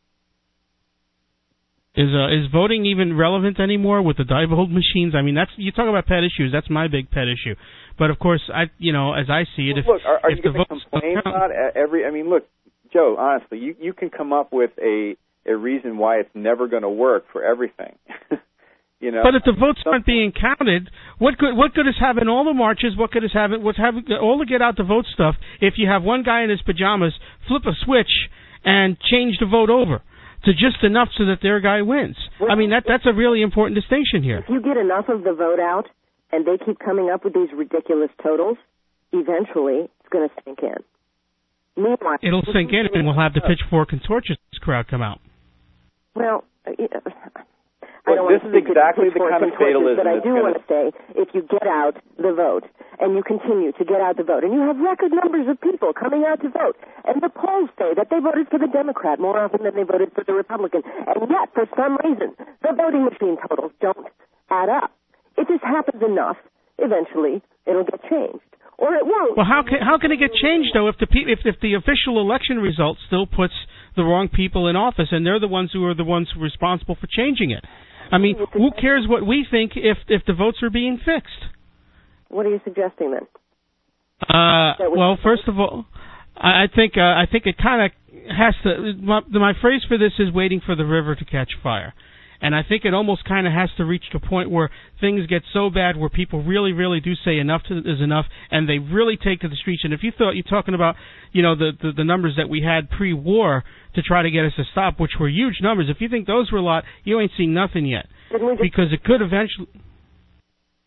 Is voting even relevant anymore with the Diebold machines? I mean, you talk about pet issues. That's my big pet issue. But of course, as I see it, are you going to complain about every? I mean, look, Joe. Honestly, you can come up with a reason why it's never going to work for everything. But if the votes aren't being counted, what good is having all the marches? What good is having all the get out the vote stuff if you have one guy in his pajamas flip a switch and change the vote over to just enough so that their guy wins? I mean, that's a really important distinction here. If you get enough of the vote out and they keep coming up with these ridiculous totals, eventually it's going to sink in. Meanwhile, it'll sink in, and we'll have the pitchfork and torches crowd come out. Well, this is exactly the kind of fatalism. But I do want to say, if you get out the vote, and you continue to get out the vote, and you have record numbers of people coming out to vote, and the polls say that they voted for the Democrat more often than they voted for the Republican, and yet, for some reason, the voting machine totals don't add up. It just happens enough. Eventually, it'll get changed. Or it won't. Well, how can it get changed, though, if the official election result still puts the wrong people in office, and they're the ones who are responsible for changing it? I mean, who cares what we think if the votes are being fixed? What are you suggesting then? Well, first of all, I think it kind of has to. My phrase for this is waiting for the river to catch fire. And I think it almost kind of has to reach the point where things get so bad where people really, really do say enough is enough, and they really take to the streets. And if you're talking about, the numbers that we had pre-war to try to get us to stop, which were huge numbers, if you think those were a lot, you ain't seen nothing yet. Because it could eventually...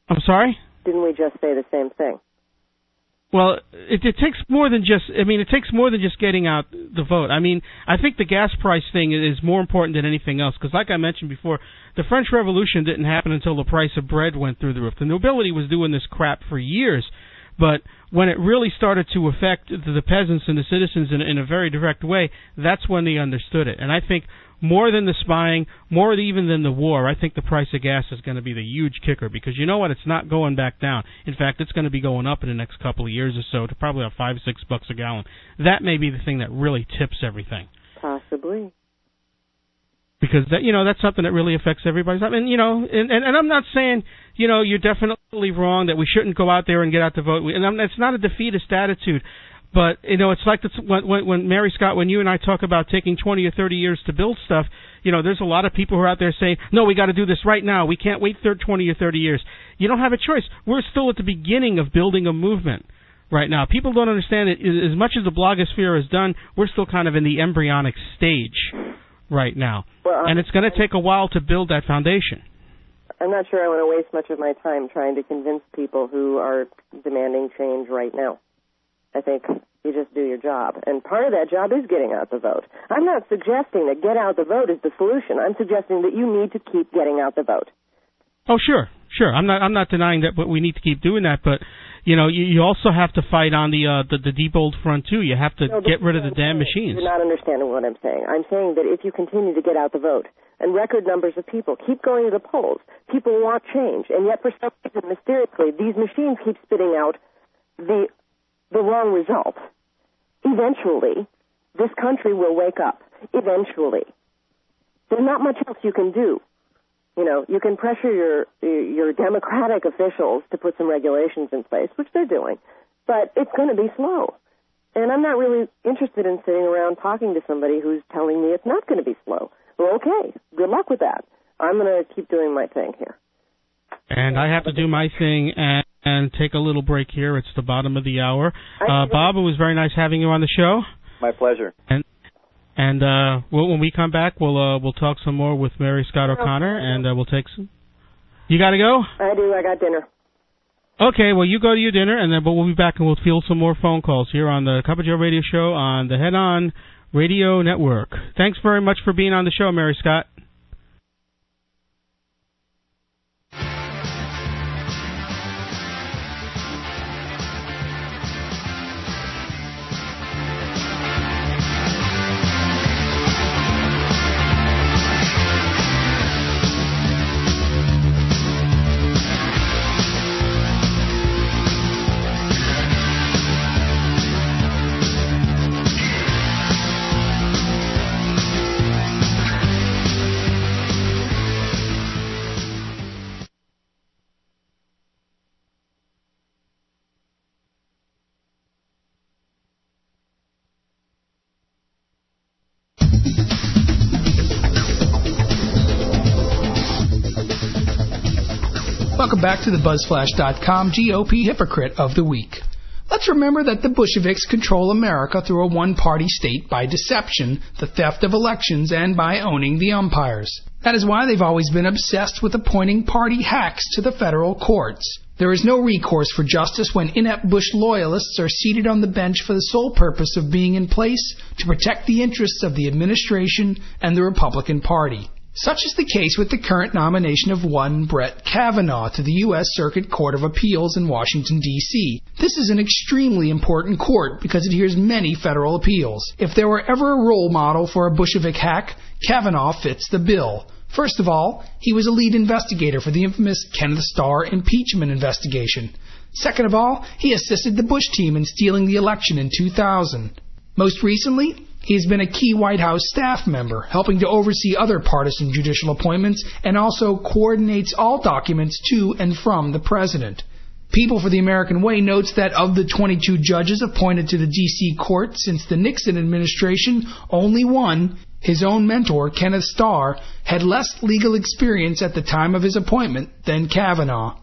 I'm sorry? Didn't we just say the same thing? Well, it takes more than just. I mean, it takes more than just getting out the vote. I mean, I think the gas price thing is more important than anything else because, like I mentioned before, the French Revolution didn't happen until the price of bread went through the roof. The nobility was doing this crap for years, but when it really started to affect the peasants and the citizens in a very direct way, that's when they understood it. And I think more than the spying, more even than the war, I think the price of gas is going to be the huge kicker because you know what? It's not going back down. In fact, it's going to be going up in the next couple of years or so to probably about $5-6 a gallon. That may be the thing that really tips everything. Possibly. Because that, that's something that really affects everybody. I mean, and I'm not saying, you're definitely wrong that we shouldn't go out there and get out the vote. And it's not a defeatist attitude. But, it's like when Mary Scott, when you and I talk about taking 20 or 30 years to build stuff, there's a lot of people who are out there saying, no, we got to do this right now. We can't wait 20 or 30 years. You don't have a choice. We're still at the beginning of building a movement right now. People don't understand it. As much as the blogosphere has done, we're still kind of in the embryonic stage right now. Well, and it's going to take a while to build that foundation. I'm not sure I want to waste much of my time trying to convince people who are demanding change right now. I think you just do your job. And part of that job is getting out the vote. I'm not suggesting that get out the vote is the solution. I'm suggesting that you need to keep getting out the vote. Oh, sure. I'm not denying that, but we need to keep doing that. But, you also have to fight on the deep old front, too. You have to get rid of the damn machines. You're not understanding what I'm saying. I'm saying that if you continue to get out the vote, and record numbers of people keep going to the polls, people want change, and yet for some reason, mysteriously, these machines keep spitting out the wrong result. Eventually, this country will wake up. Eventually. There's not much else you can do. You can pressure your democratic officials to put some regulations in place, which they're doing, but it's going to be slow. And I'm not really interested in sitting around talking to somebody who's telling me it's not going to be slow. Well, okay, good luck with that. I'm going to keep doing my thing here. And I have to do my thing and take a little break here. It's the bottom of the hour. Bob, it was very nice having you on the show. My pleasure. And when we come back, we'll talk some more with Mary Scott O'Connor, and we'll take some. You got to go? I do. I got dinner. Okay, well, you go to your dinner, but we'll be back and we'll field some more phone calls here on the Cup of Joe Radio Show on the Head On Radio Network. Thanks very much for being on the show, Mary Scott. Welcome back to the BuzzFlash.com GOP Hypocrite of the Week. Let's remember that the Bolsheviks control America through a one-party state by deception, the theft of elections, and by owning the umpires. That is why they've always been obsessed with appointing party hacks to the federal courts. There is no recourse for justice when inept Bush loyalists are seated on the bench for the sole purpose of being in place to protect the interests of the administration and the Republican Party. Such is the case with the current nomination of one Brett Kavanaugh to the U.S. Circuit Court of Appeals in Washington, D.C. This is an extremely important court because it hears many federal appeals. If there were ever a role model for a Bolshevik hack, Kavanaugh fits the bill. First of all, he was a lead investigator for the infamous Kenneth Starr impeachment investigation. Second of all, he assisted the Bush team in stealing the election in 2000. Most recently, he has been a key White House staff member, helping to oversee other partisan judicial appointments and also coordinates all documents to and from the president. People for the American Way notes that of the 22 judges appointed to the D.C. court since the Nixon administration, only one, his own mentor, Kenneth Starr, had less legal experience at the time of his appointment than Kavanaugh.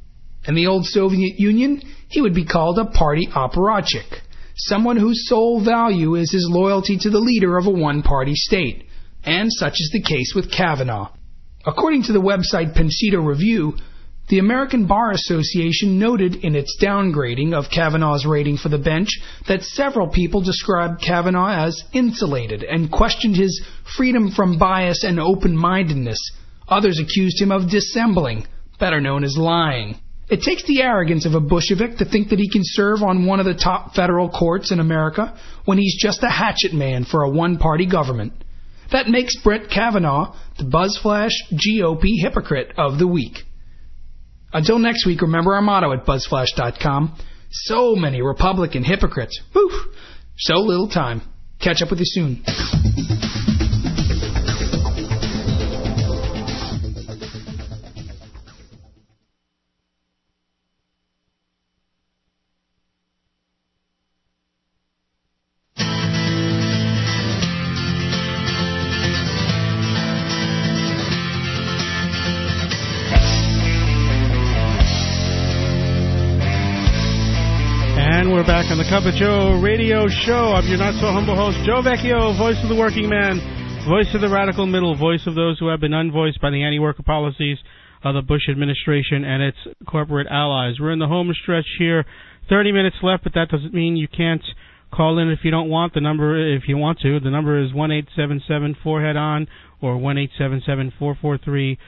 In the old Soviet Union, he would be called a party apparatchik, someone whose sole value is his loyalty to the leader of a one-party state. And such is the case with Kavanaugh. According to the website Pensido Review, The American Bar Association noted in its downgrading of Kavanaugh's rating for the bench that several people described Kavanaugh as insulated and questioned his freedom from bias and open-mindedness. Others accused him of dissembling, better known as lying. It takes the arrogance of a Bushevik to think that he can serve on one of the top federal courts in America when he's just a hatchet man for a one-party government. That makes Brett Kavanaugh the BuzzFlash GOP Hypocrite of the Week. Until next week, remember our motto at BuzzFlash.com. So many Republican hypocrites. Whew, so little time. Catch up with you soon. We're back on the Cup of Joe radio show. I'm your not-so-humble host, Joe Vecchio, voice of the working man, voice of the radical middle, voice of those who have been unvoiced by the anti-worker policies of the Bush administration and its corporate allies. We're in the home stretch here. 30 minutes left, but that doesn't mean you can't call in if you don't want. The number, if you want to, the number is 1-877-4-HEAD-ON or 1-877-443-2366.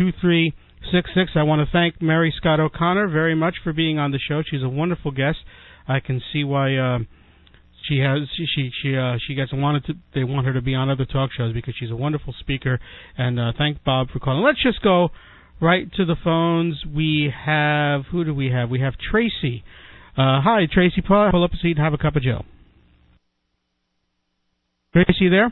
I want to thank Mary Scott O'Connor very much for being on the show. She's a wonderful guest. I can see why she gets wanted to. They want her to be on other talk shows because she's a wonderful speaker. And thank Bob for calling. Let's just go right to the phones. We have who do we have? We have Tracy. Hi, Tracy. Pull up a seat and have a cup of Joe. Tracy, there?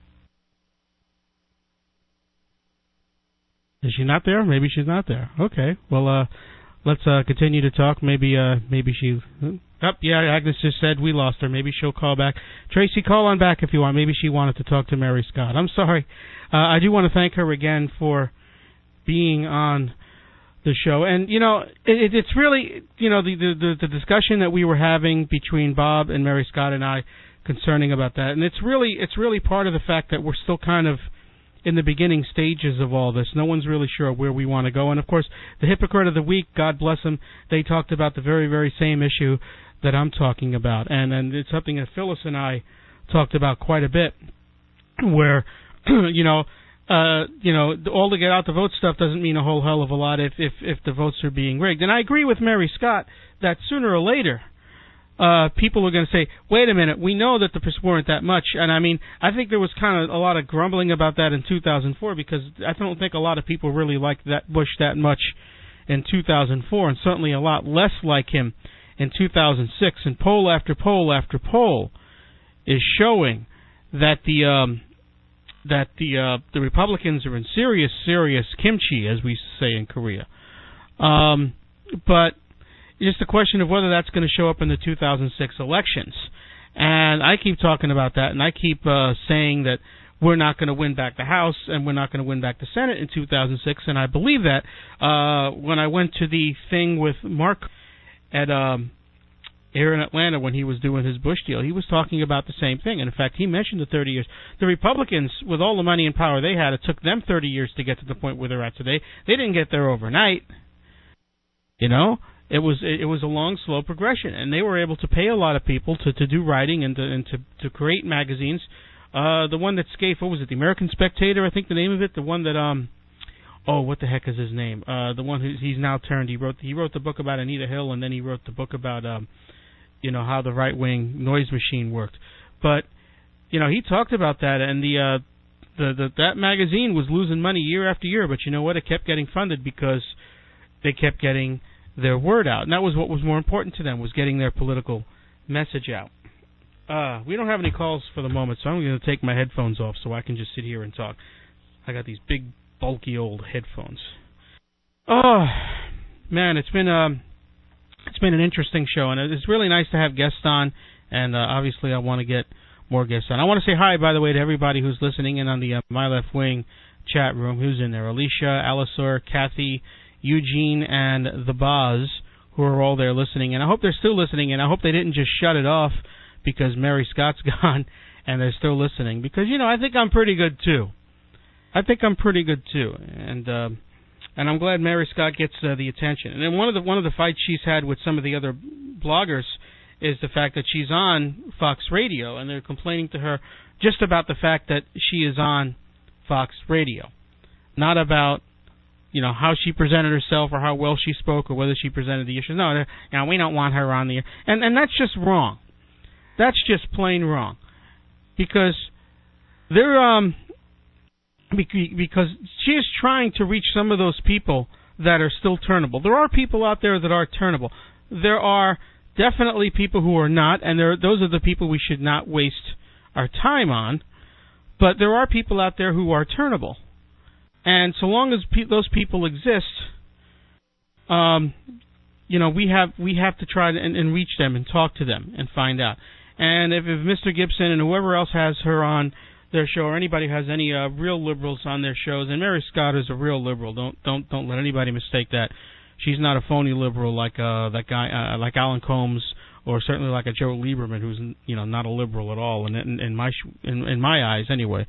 Is she not there? Maybe she's not there. Okay. Well, let's continue to talk. Maybe she. Agnes just said we lost her. Maybe she'll call back. Tracy, call on back if you want. Maybe she wanted to talk to Mary Scott. I'm sorry. I do want to thank her again for being on the show. And, it's really, the discussion that we were having between Bob and Mary Scott and I concerning about that. And it's really part of the fact that we're still kind of in the beginning stages of all this. No one's really sure where we want to go. And, of course, the Hypocrite of the Week, God bless them, they talked about the very, very same issue that I'm talking about. And it's something that Phyllis and I talked about quite a bit, where, all the get out the vote stuff doesn't mean a whole hell of a lot if the votes are being rigged. And I agree with Mary Scott that sooner or later people are going to say, wait a minute, we know that the weren't that much. And, I think there was kind of a lot of grumbling about that in 2004 because I don't think a lot of people really liked that Bush that much in 2004, and certainly a lot less like him in 2006. And poll after poll after poll is showing that the Republicans are in serious kimchi, as we say in Korea. But it's just a question of whether that's going to show up in the 2006 elections. And I keep talking about that, and I keep saying that we're not going to win back the House and we're not going to win back the Senate in 2006, and I believe that. When I went to the thing with Mark at here in Atlanta when he was doing his Bush deal, he was talking about the same thing. And in fact, he mentioned the 30 years. The Republicans, with all the money and power they had, it took them 30 years to get to the point where they're at today. They didn't get there overnight. It was a long, slow progression, and they were able to pay a lot of people to do writing and to create magazines. The one that Scaife, what was it? The American Spectator, I think the name of it. The one that what the heck is his name? The one he's now turned. He wrote the book about Anita Hill, and then he wrote the book about how the right wing noise machine worked. But he talked about that, and that magazine was losing money year after year. But you know what? It kept getting funded because they kept getting their word out, and that was what was more important to them, was getting their political message out. We don't have any calls for the moment, so I'm going to take my headphones off so I can just sit here and talk. I got these big, bulky old headphones. Oh, man, it's been an interesting show, and it's really nice to have guests on, and obviously I want to get more guests on. I want to say hi, by the way, to everybody who's listening in on the My Left Wing chat room. Who's in there? Alicia, Alisor, Kathy, Eugene, and the Boz, who are all there listening. And I hope they're still listening, and I hope they didn't just shut it off because Mary Scott's gone and they're still listening. Because, I think I'm pretty good, too. And And I'm glad Mary Scott gets the attention. And then one of the fights she's had with some of the other bloggers is the fact that she's on Fox Radio, and they're complaining to her just about the fact that she is on Fox Radio, not about how she presented herself or how well she spoke or whether she presented the issues. No, we don't want her on the air, and that's just wrong. That's just plain wrong, because because she is trying to reach some of those people that are still turnable. There are people out there that are turnable. There are definitely people who are not, and those are the people we should not waste our time on. But there are people out there who are turnable. And so long as those people exist, we have to try and reach them and talk to them and find out. And if Mr. Gibson and whoever else has her on their show, or anybody has any real liberals on their shows, and Mary Scott is a real liberal. Don't let anybody mistake that. She's not a phony liberal like that guy, like Alan Combs, or certainly like a Joe Lieberman, who's not a liberal at all. In my eyes, anyway.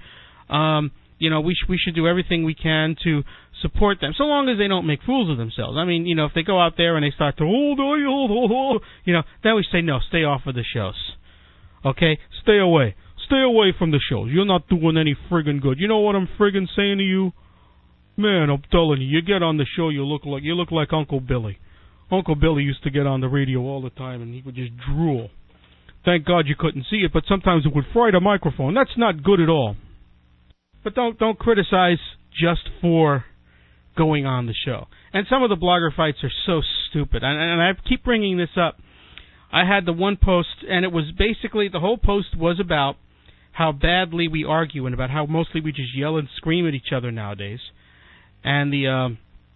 We should do everything we can to support them, so long as they don't make fools of themselves. I mean, if they go out there and they start to hold, then we say no, stay off of the shows. Okay, stay away. Stay away from the shows. You're not doing any friggin' good. You know what I'm friggin' saying to you? Man, I'm telling you, you get on the show, you look like Uncle Billy. Uncle Billy used to get on the radio all the time, and he would just drool. Thank God you couldn't see it, but sometimes it would fry the microphone. That's not good at all. But don't criticize just for going on the show. And some of the blogger fights are so stupid. And I keep bringing this up. I had the one post, and it was basically, the whole post was about how badly we argue and about how mostly we just yell and scream at each other nowadays. And the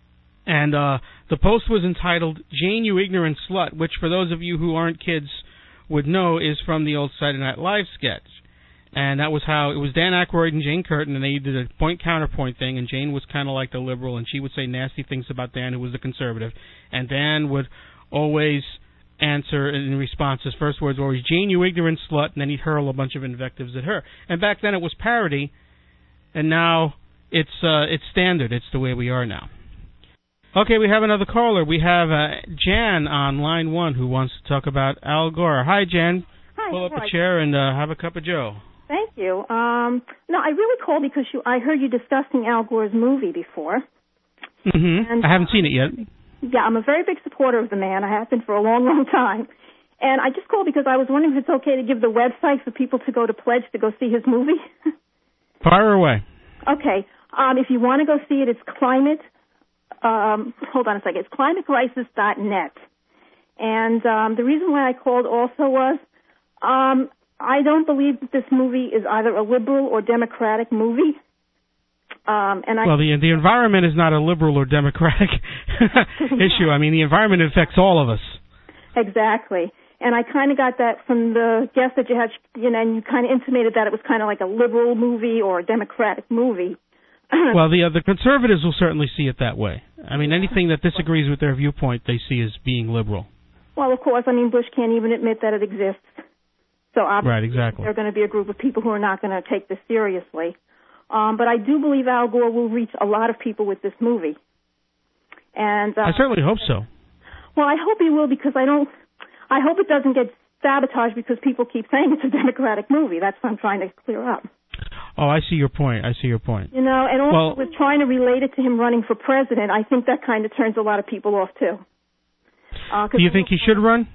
post was entitled "Jane, You Ignorant Slut," which for those of you who aren't kids would know is from the old Saturday Night Live sketch. And that was how it was. Dan Aykroyd and Jane Curtin, and they did a point-counterpoint thing, and Jane was kind of like the liberal, and she would say nasty things about Dan, who was the conservative. And Dan would always answer in response. His first words were always, "Jane, you ignorant slut," and then he'd hurl a bunch of invectives at her. And back then it was parody, and now it's standard. It's the way we are now. Okay, we have another caller. We have Jan on line 1 who wants to talk about Al Gore. Hi, Jan. Hi. Pull up a chair and have a cup of Joe. Thank you. No, I really called because I heard you discussing Al Gore's movie before. Mm-hmm. And I haven't seen it yet. Yeah, I'm a very big supporter of the man. I have been for a long, long time. And I just called because I was wondering if it's okay to give the website for people to go to pledge to go see his movie. Fire away. Okay. If you want to go see it, it's climate. Hold on a second. It's climatecrisis.net. And the reason why I called also was I don't believe that this movie is either a liberal or democratic movie. The environment is not a liberal or democratic issue. I mean, the environment affects all of us. Exactly. And I kind of got that from the guest that you had, and you kind of intimated that it was kind of like a liberal movie or a democratic movie. Well, the conservatives will certainly see it that way. I mean, anything that disagrees with their viewpoint, they see as being liberal. Well, of course, Bush can't even admit that it exists. So obviously, right, exactly. There are going to be a group of people who are not going to take this seriously. But I do believe Al Gore will reach a lot of people with this movie. And I certainly hope so. Well, I hope he will, because I hope it doesn't get sabotaged because people keep saying it's a democratic movie. That's what I'm trying to clear up. Oh, I see your point. And also with trying to relate it to him running for president, I think that kind of turns a lot of people off, too. Do you think he should run?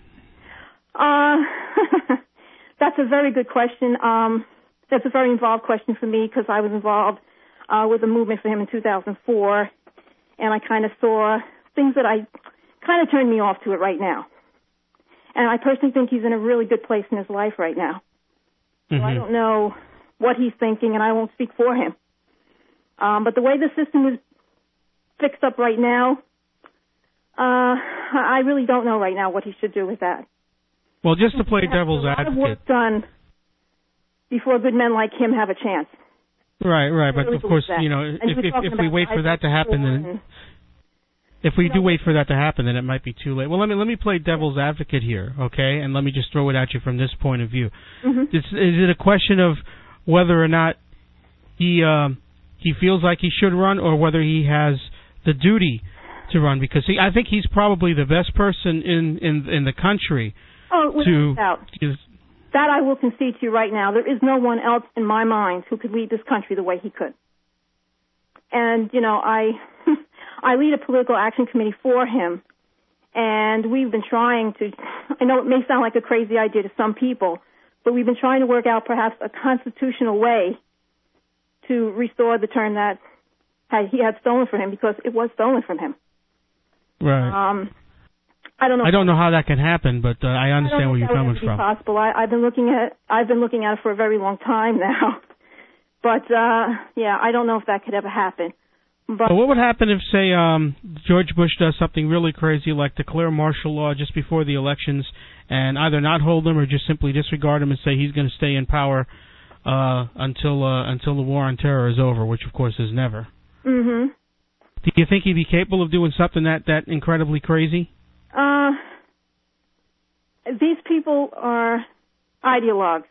That's a very good question. That's a very involved question for me because I was involved with a movement for him in 2004, and I kind of saw things that I kind of turned me off to it right now. And I personally think he's in a really good place in his life right now. So I don't know what he's thinking, and I won't speak for him. But the way the system is fixed up right now, I really don't know right now what he should do with that. Well, just to play devil's advocate. A lot of work done before good men like him have a chance. Right. But of course, if we wait for that to happen, then if we do wait for that to happen, then it might be too late. Well, let me play devil's advocate here, okay? And let me just throw it at you from this point of view. Mm-hmm. Is it a question of whether or not he feels like he should run, or whether he has the duty to run, because I think he's probably the best person in the country. Oh, without doubt. That I will concede to you right now. There is no one else in my mind who could lead this country the way he could. And, you know, I lead a political action committee for him, and we've been trying to, I know it may sound like a crazy idea to some people, but we've been trying to work out perhaps a constitutional way to restore the term that he had stolen from him, because it was stolen from him. Right. I don't know. I don't know how that can happen, but I understand where you're coming from. Possible. I've been looking at it for a very long time now, but yeah, I don't know if that could ever happen. But what would happen if, say, George Bush does something really crazy, like declare martial law just before the elections, and either not hold him or just simply disregard him and say he's going to stay in power until the war on terror is over, which of course is never. Mm-hmm. Do you think he'd be capable of doing something that incredibly crazy? These people are ideologues,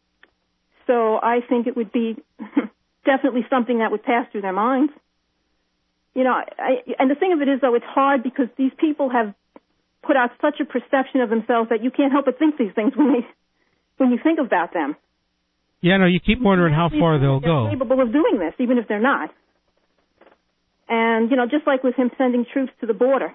so I think it would be definitely something that would pass through their minds. You know, and the thing of it is, though, it's hard because these people have put out such a perception of themselves that you can't help but think these things when you think about them. Yeah, no, you keep wondering how far they'll go. They're capable of doing this, even if they're not. And, you know, just like with him sending troops to the border,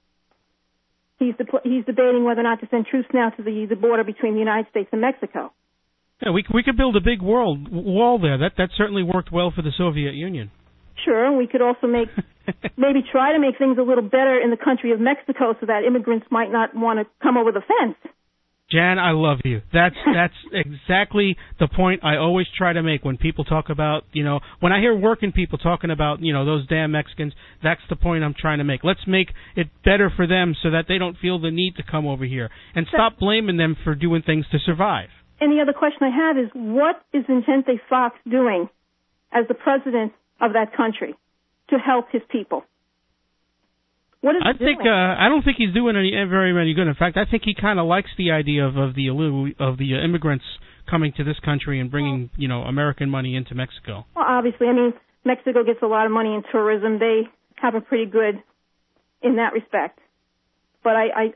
he's debating whether or not to send troops now to the border between the United States and Mexico. Yeah, we could build a big wall there. That certainly worked well for the Soviet Union. Sure, and we could also maybe try to make things a little better in the country of Mexico so that immigrants might not want to come over the fence. Jan, I love you. That's exactly the point I always try to make when people talk about, you know, when I hear working people talking about, you know, those damn Mexicans, that's the point I'm trying to make. Let's make it better for them so that they don't feel the need to come over here, and stop blaming them for doing things to survive. And the other question I have is, what is Vicente Fox doing as the president of that country to help his people? What is he doing? I don't think he's doing very many good. In fact, I think he kind of likes the idea of the immigrants coming to this country and bringing, you know, American money into Mexico. Well, obviously, I mean, Mexico gets a lot of money in tourism. They have a pretty good in that respect. But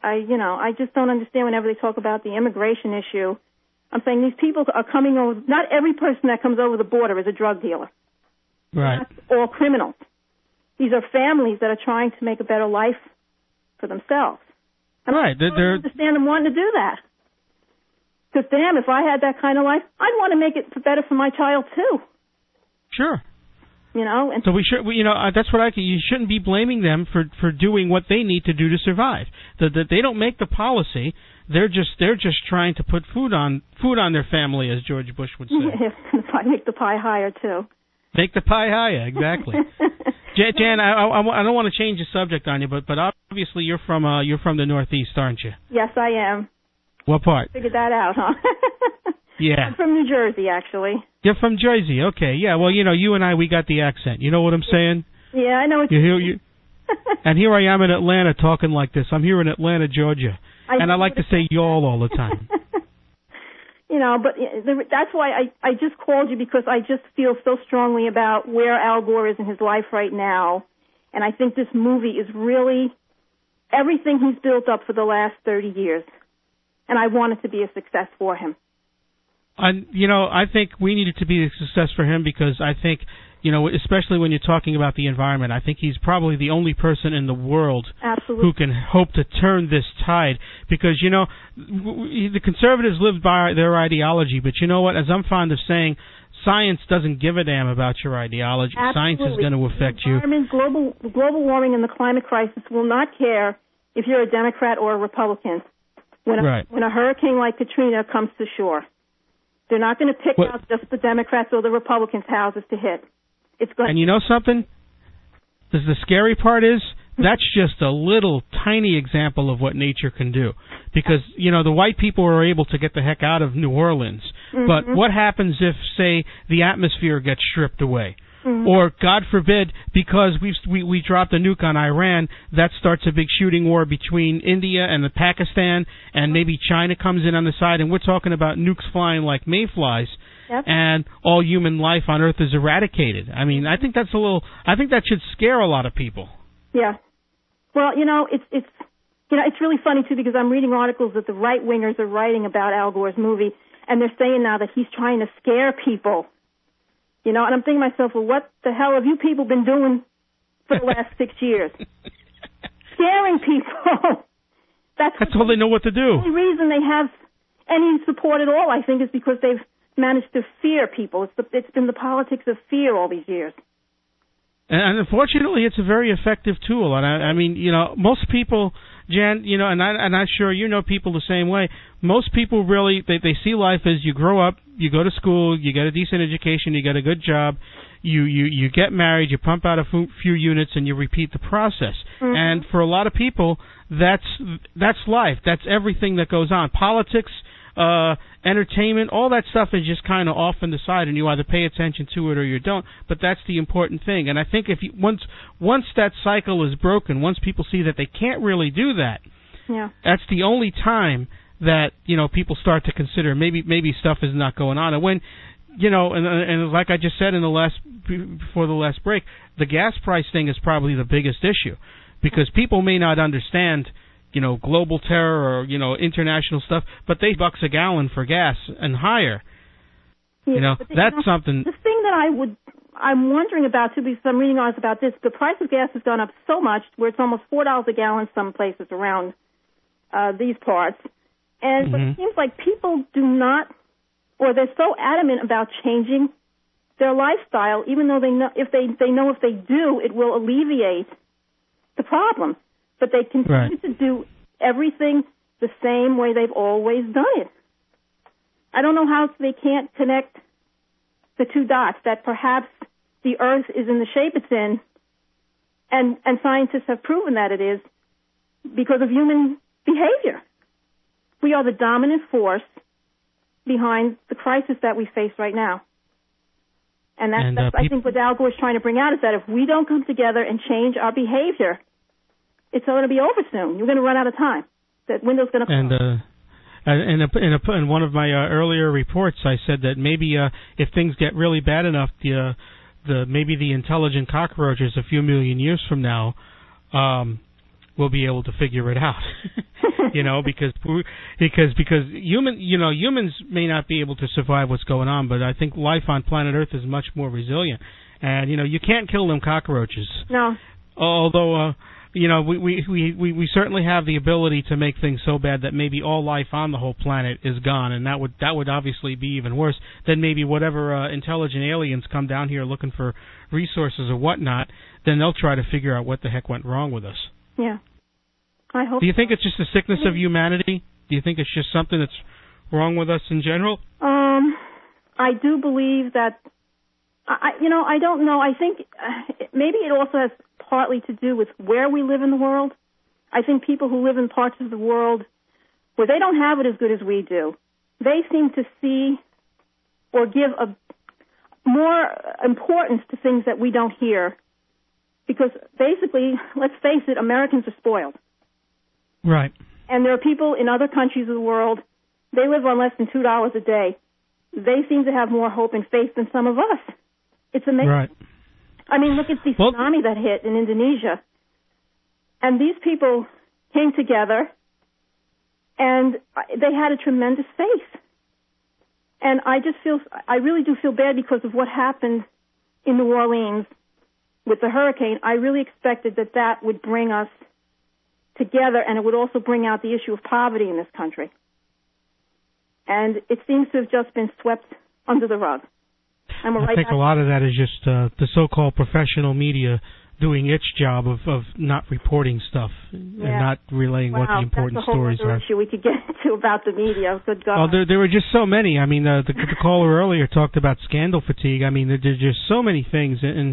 I just don't understand whenever they talk about the immigration issue. I'm saying these people are coming over. Not every person that comes over the border is a drug dealer. Right. Not all criminals. These are families that are trying to make a better life for themselves. And right. I don't understand them wanting to do that. Because, damn, if I had that kind of life, I'd want to make it better for my child, too. Sure. You know? And so that's what you shouldn't be blaming them for doing what they need to do to survive. That they don't make the policy. They're just trying to put food on their family, as George Bush would say. Make the pie higher, too. Make the pie higher, exactly. Jan, I don't want to change the subject on you, but obviously you're from the Northeast, aren't you? Yes, I am. What part? Figured that out, huh? Yeah. I'm from New Jersey, actually. You're from Jersey, okay. Yeah, well, you know, you and I, we got the accent. You know what I'm saying? Yeah, I know what you mean. And here I am in Atlanta talking like this. I'm here in Atlanta, Georgia. And I like to say y'all all the time. You know, but that's why I just called you, because I just feel so strongly about where Al Gore is in his life right now. And I think this movie is really everything he's built up for the last 30 years. And I want it to be a success for him. You know, I think we need it to be a success for him, because I think, you know, especially when you're talking about the environment, I think he's probably the only person in the world who can hope to turn this tide. Because, you know, the conservatives live by their ideology, but you know what? As I'm fond of saying, science doesn't give a damn about your ideology. Absolutely. Science is going to affect you. Global warming and the climate crisis will not care if you're a Democrat or a Republican. When a hurricane like Katrina comes to shore, they're not going to pick out just the Democrats or the Republicans' houses to hit. And you know something? The scary part is that's just a little tiny example of what nature can do. Because, you know, the white people are able to get the heck out of New Orleans. Mm-hmm. But what happens if, say, the atmosphere gets stripped away? Mm-hmm. Or, God forbid, because we dropped a nuke on Iran, that starts a big shooting war between India and Pakistan, and maybe China comes in on the side, and we're talking about nukes flying like mayflies. Yep. And all human life on Earth is eradicated. I mean, I think that should scare a lot of people. Yeah. Well, it's really funny too, because I'm reading articles that the right wingers are writing about Al Gore's movie, and they're saying now that he's trying to scare people. And I'm thinking to myself, well, what the hell have you people been doing for the last 6 years? Scaring people. That's all they know what to do. The only reason they have any support at all, I think, is because they've managed to fear people. It's been the politics of fear all these years. And unfortunately, it's a very effective tool. And I mean, most people, Jan, and I'm sure people the same way. Most people really, they see life as you grow up, you go to school, you get a decent education, you get a good job, you get married, you pump out a few units, and you repeat the process. Mm-hmm. And for a lot of people, that's life. That's everything that goes on. Politics, entertainment, all that stuff is just kind of off on the side, and you either pay attention to it or you don't. But that's the important thing. And I think if once that cycle is broken, once people see that they can't really do that, that's the only time that people start to consider maybe stuff is not going on. And when and like I just said before the last break, the gas price thing is probably the biggest issue, because people may not understand global terror or, international stuff, but they $8 a gallon for gas and higher. Yeah, that's something. The thing that I'm wondering about, too, because I'm reading articles about this, the price of gas has gone up so much where it's almost $4 a gallon some places around these parts. And but it seems like people do not, or they're so adamant about changing their lifestyle, even though they know if they do, it will alleviate the problem. But they continue to do everything the same way they've always done it. I don't know how they can't connect the two dots, that perhaps the Earth is in the shape it's in, and scientists have proven that it is because of human behavior. We are the dominant force behind the crisis that we face right now. And that's I think what Al Gore is trying to bring out is that if we don't come together and change our behavior, it's going to be over soon. You're going to run out of time. That window's going to close. In one of my earlier reports, I said that maybe if things get really bad enough, maybe the intelligent cockroaches a few million years from now will be able to figure it out. Because humans may not be able to survive what's going on, but I think life on planet Earth is much more resilient. And you can't kill them cockroaches. No. Although we certainly have the ability to make things so bad that maybe all life on the whole planet is gone, and that would obviously be even worse than maybe whatever intelligent aliens come down here looking for resources or whatnot. Then they'll try to figure out what the heck went wrong with us. Yeah, I hope. Do you think it's just a sickness of humanity? Do you think it's just something that's wrong with us in general? I do believe that. I don't know. I think maybe it also has partly to do with where we live in the world. I think people who live in parts of the world where they don't have it as good as we do, they seem to see or give a more importance to things that we don't hear. Because basically, let's face it, Americans are spoiled. Right. And there are people in other countries of the world, they live on less than $2 a day. They seem to have more hope and faith than some of us. It's amazing. Right. I mean, look at the tsunami that hit in Indonesia. And these people came together, and they had a tremendous faith. And I really do feel bad because of what happened in New Orleans with the hurricane. I really expected that would bring us together, and it would also bring out the issue of poverty in this country. And it seems to have just been swept under the rug. I think a lot of that is just the so-called professional media doing its job of not reporting stuff and not relaying what the important stories are. That's a whole other issue we could get into about the media. Good God. Well, there were just so many. I mean, the caller earlier talked about scandal fatigue. I mean, there's just so many things, and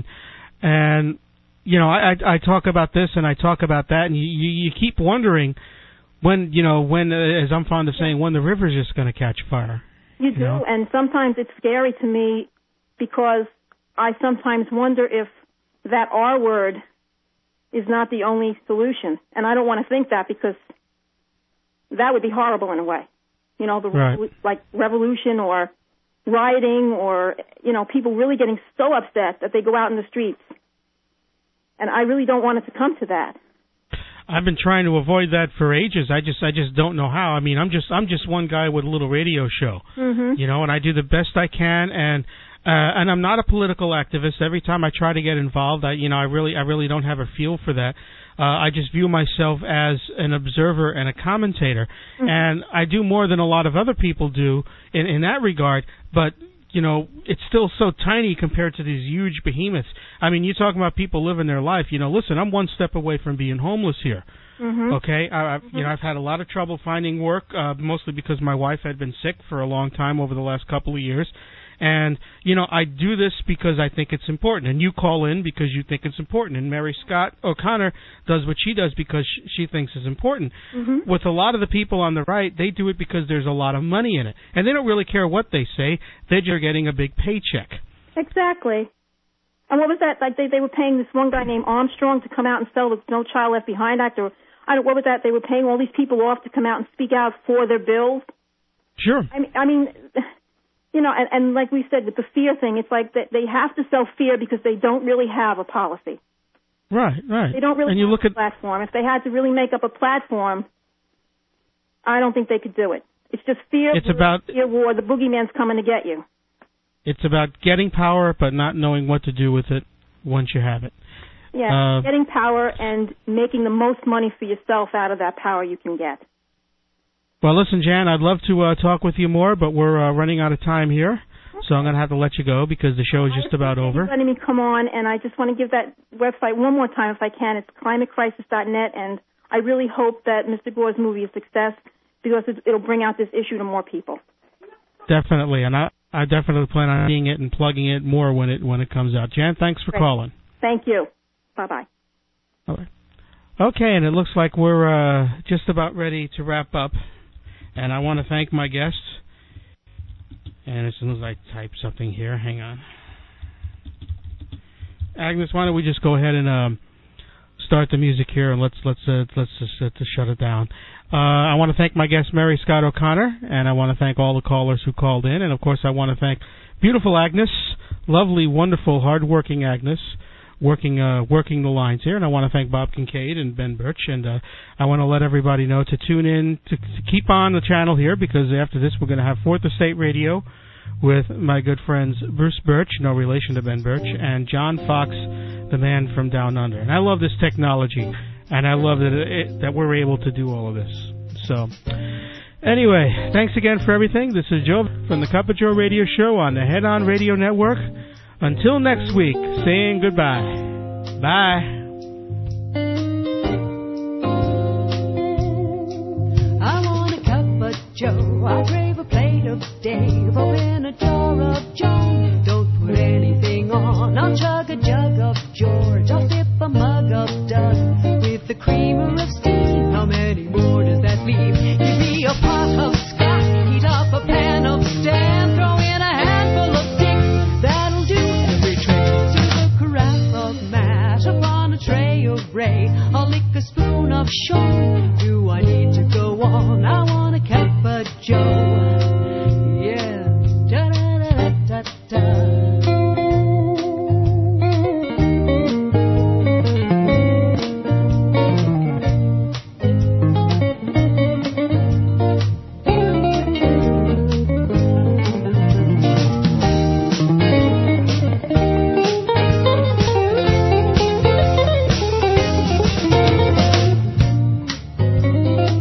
I talk about this and I talk about that, and you keep wondering when, as I'm fond of saying, when the river's just going to catch fire. You do, and sometimes it's scary to me because I sometimes wonder if that R word is not the only solution. And I don't want to think that because that would be horrible in a way. Like revolution or rioting or, people really getting so upset that they go out in the streets. And I really don't want it to come to that. I've been trying to avoid that for ages. I just don't know how. I mean, I'm just one guy with a little radio show, you know, and I do the best I can, and I'm not a political activist. Every time I try to get involved, I really don't have a feel for that. I just view myself as an observer and a commentator, and I do more than a lot of other people do in that regard, but you know, it's still so tiny compared to these huge behemoths. I mean, you're talking about people living their life. You know, listen, I'm one step away from being homeless here. Okay, you know, I've had a lot of trouble finding work, mostly because my wife had been sick for a long time over the last couple of years. And, you know, I do this because I think it's important. And you call in because you think it's important. And Mary Scott O'Connor does what she does because she thinks it's important. With a lot of the people on the right, they do it because there's a lot of money in it. And they don't really care what they say. They're just getting a big paycheck. Exactly. And what was that? Like they were paying this one guy named Armstrong to come out and sell the No Child Left Behind Act. Or what was that? They were paying all these people off to come out and speak out for their bills. Sure. I mean you know, and like we said with the fear thing, it's like that they have to sell fear because they don't really have a policy. Right. They don't really have a platform. If they had to really make up a platform, I don't think they could do it. It's just fear. Fear war. The boogeyman's coming to get you. It's about getting power, but not knowing what to do with it once you have it. Yeah, getting power and making the most money for yourself out of that power you can get. Well, listen, Jan, I'd love to talk with you more, but we're running out of time here, so I'm going to have to let you go because the show is just about over. Letting me come on, and I just want to give that website one more time if I can. It's climatecrisis.net, and I really hope that Mr. Gore's movie is a success because it'll bring out this issue to more people. Definitely, and I definitely plan on seeing it and plugging it more when it comes out. Jan, thanks for calling. Thank you. Bye-bye. All right. Okay, and it looks like we're just about ready to wrap up. And I want to thank my guests. And as soon as I type something here, hang on. Agnes, why don't we just go ahead and start the music here, and let's just shut it down. I want to thank my guest Mary Scott O'Connor, and I want to thank all the callers who called in, and of course I want to thank beautiful Agnes, lovely, wonderful, hard-working Agnes, working the lines here, and I want to thank Bob Kincaid and Ben Birch, and I want to let everybody know to tune in, to keep on the channel here, because after this we're going to have Fourth Estate Radio with my good friends Bruce Birch, no relation to Ben Birch, and John Fox, the man from Down Under. And I love this technology, and I love that we're able to do all of this. So, anyway, thanks again for everything. This is Joe from the Cup of Joe Radio Show on the Head On Radio Network. Until next week, saying goodbye. Bye. I want a cup of Joe. I crave a plate of Dave. Open a jar of Joe. Don't put anything on. I'll chug a jug of George. I'll sip a mug of Doug with the creamer of steam. How many more does that leave? Give me a pot of Scotch. Heat up a pan of Stan. Throw in a handful of sticks. That'll do every trick. To the carafe of mash upon a tray of Ray. I'll lick a spoon of Sean.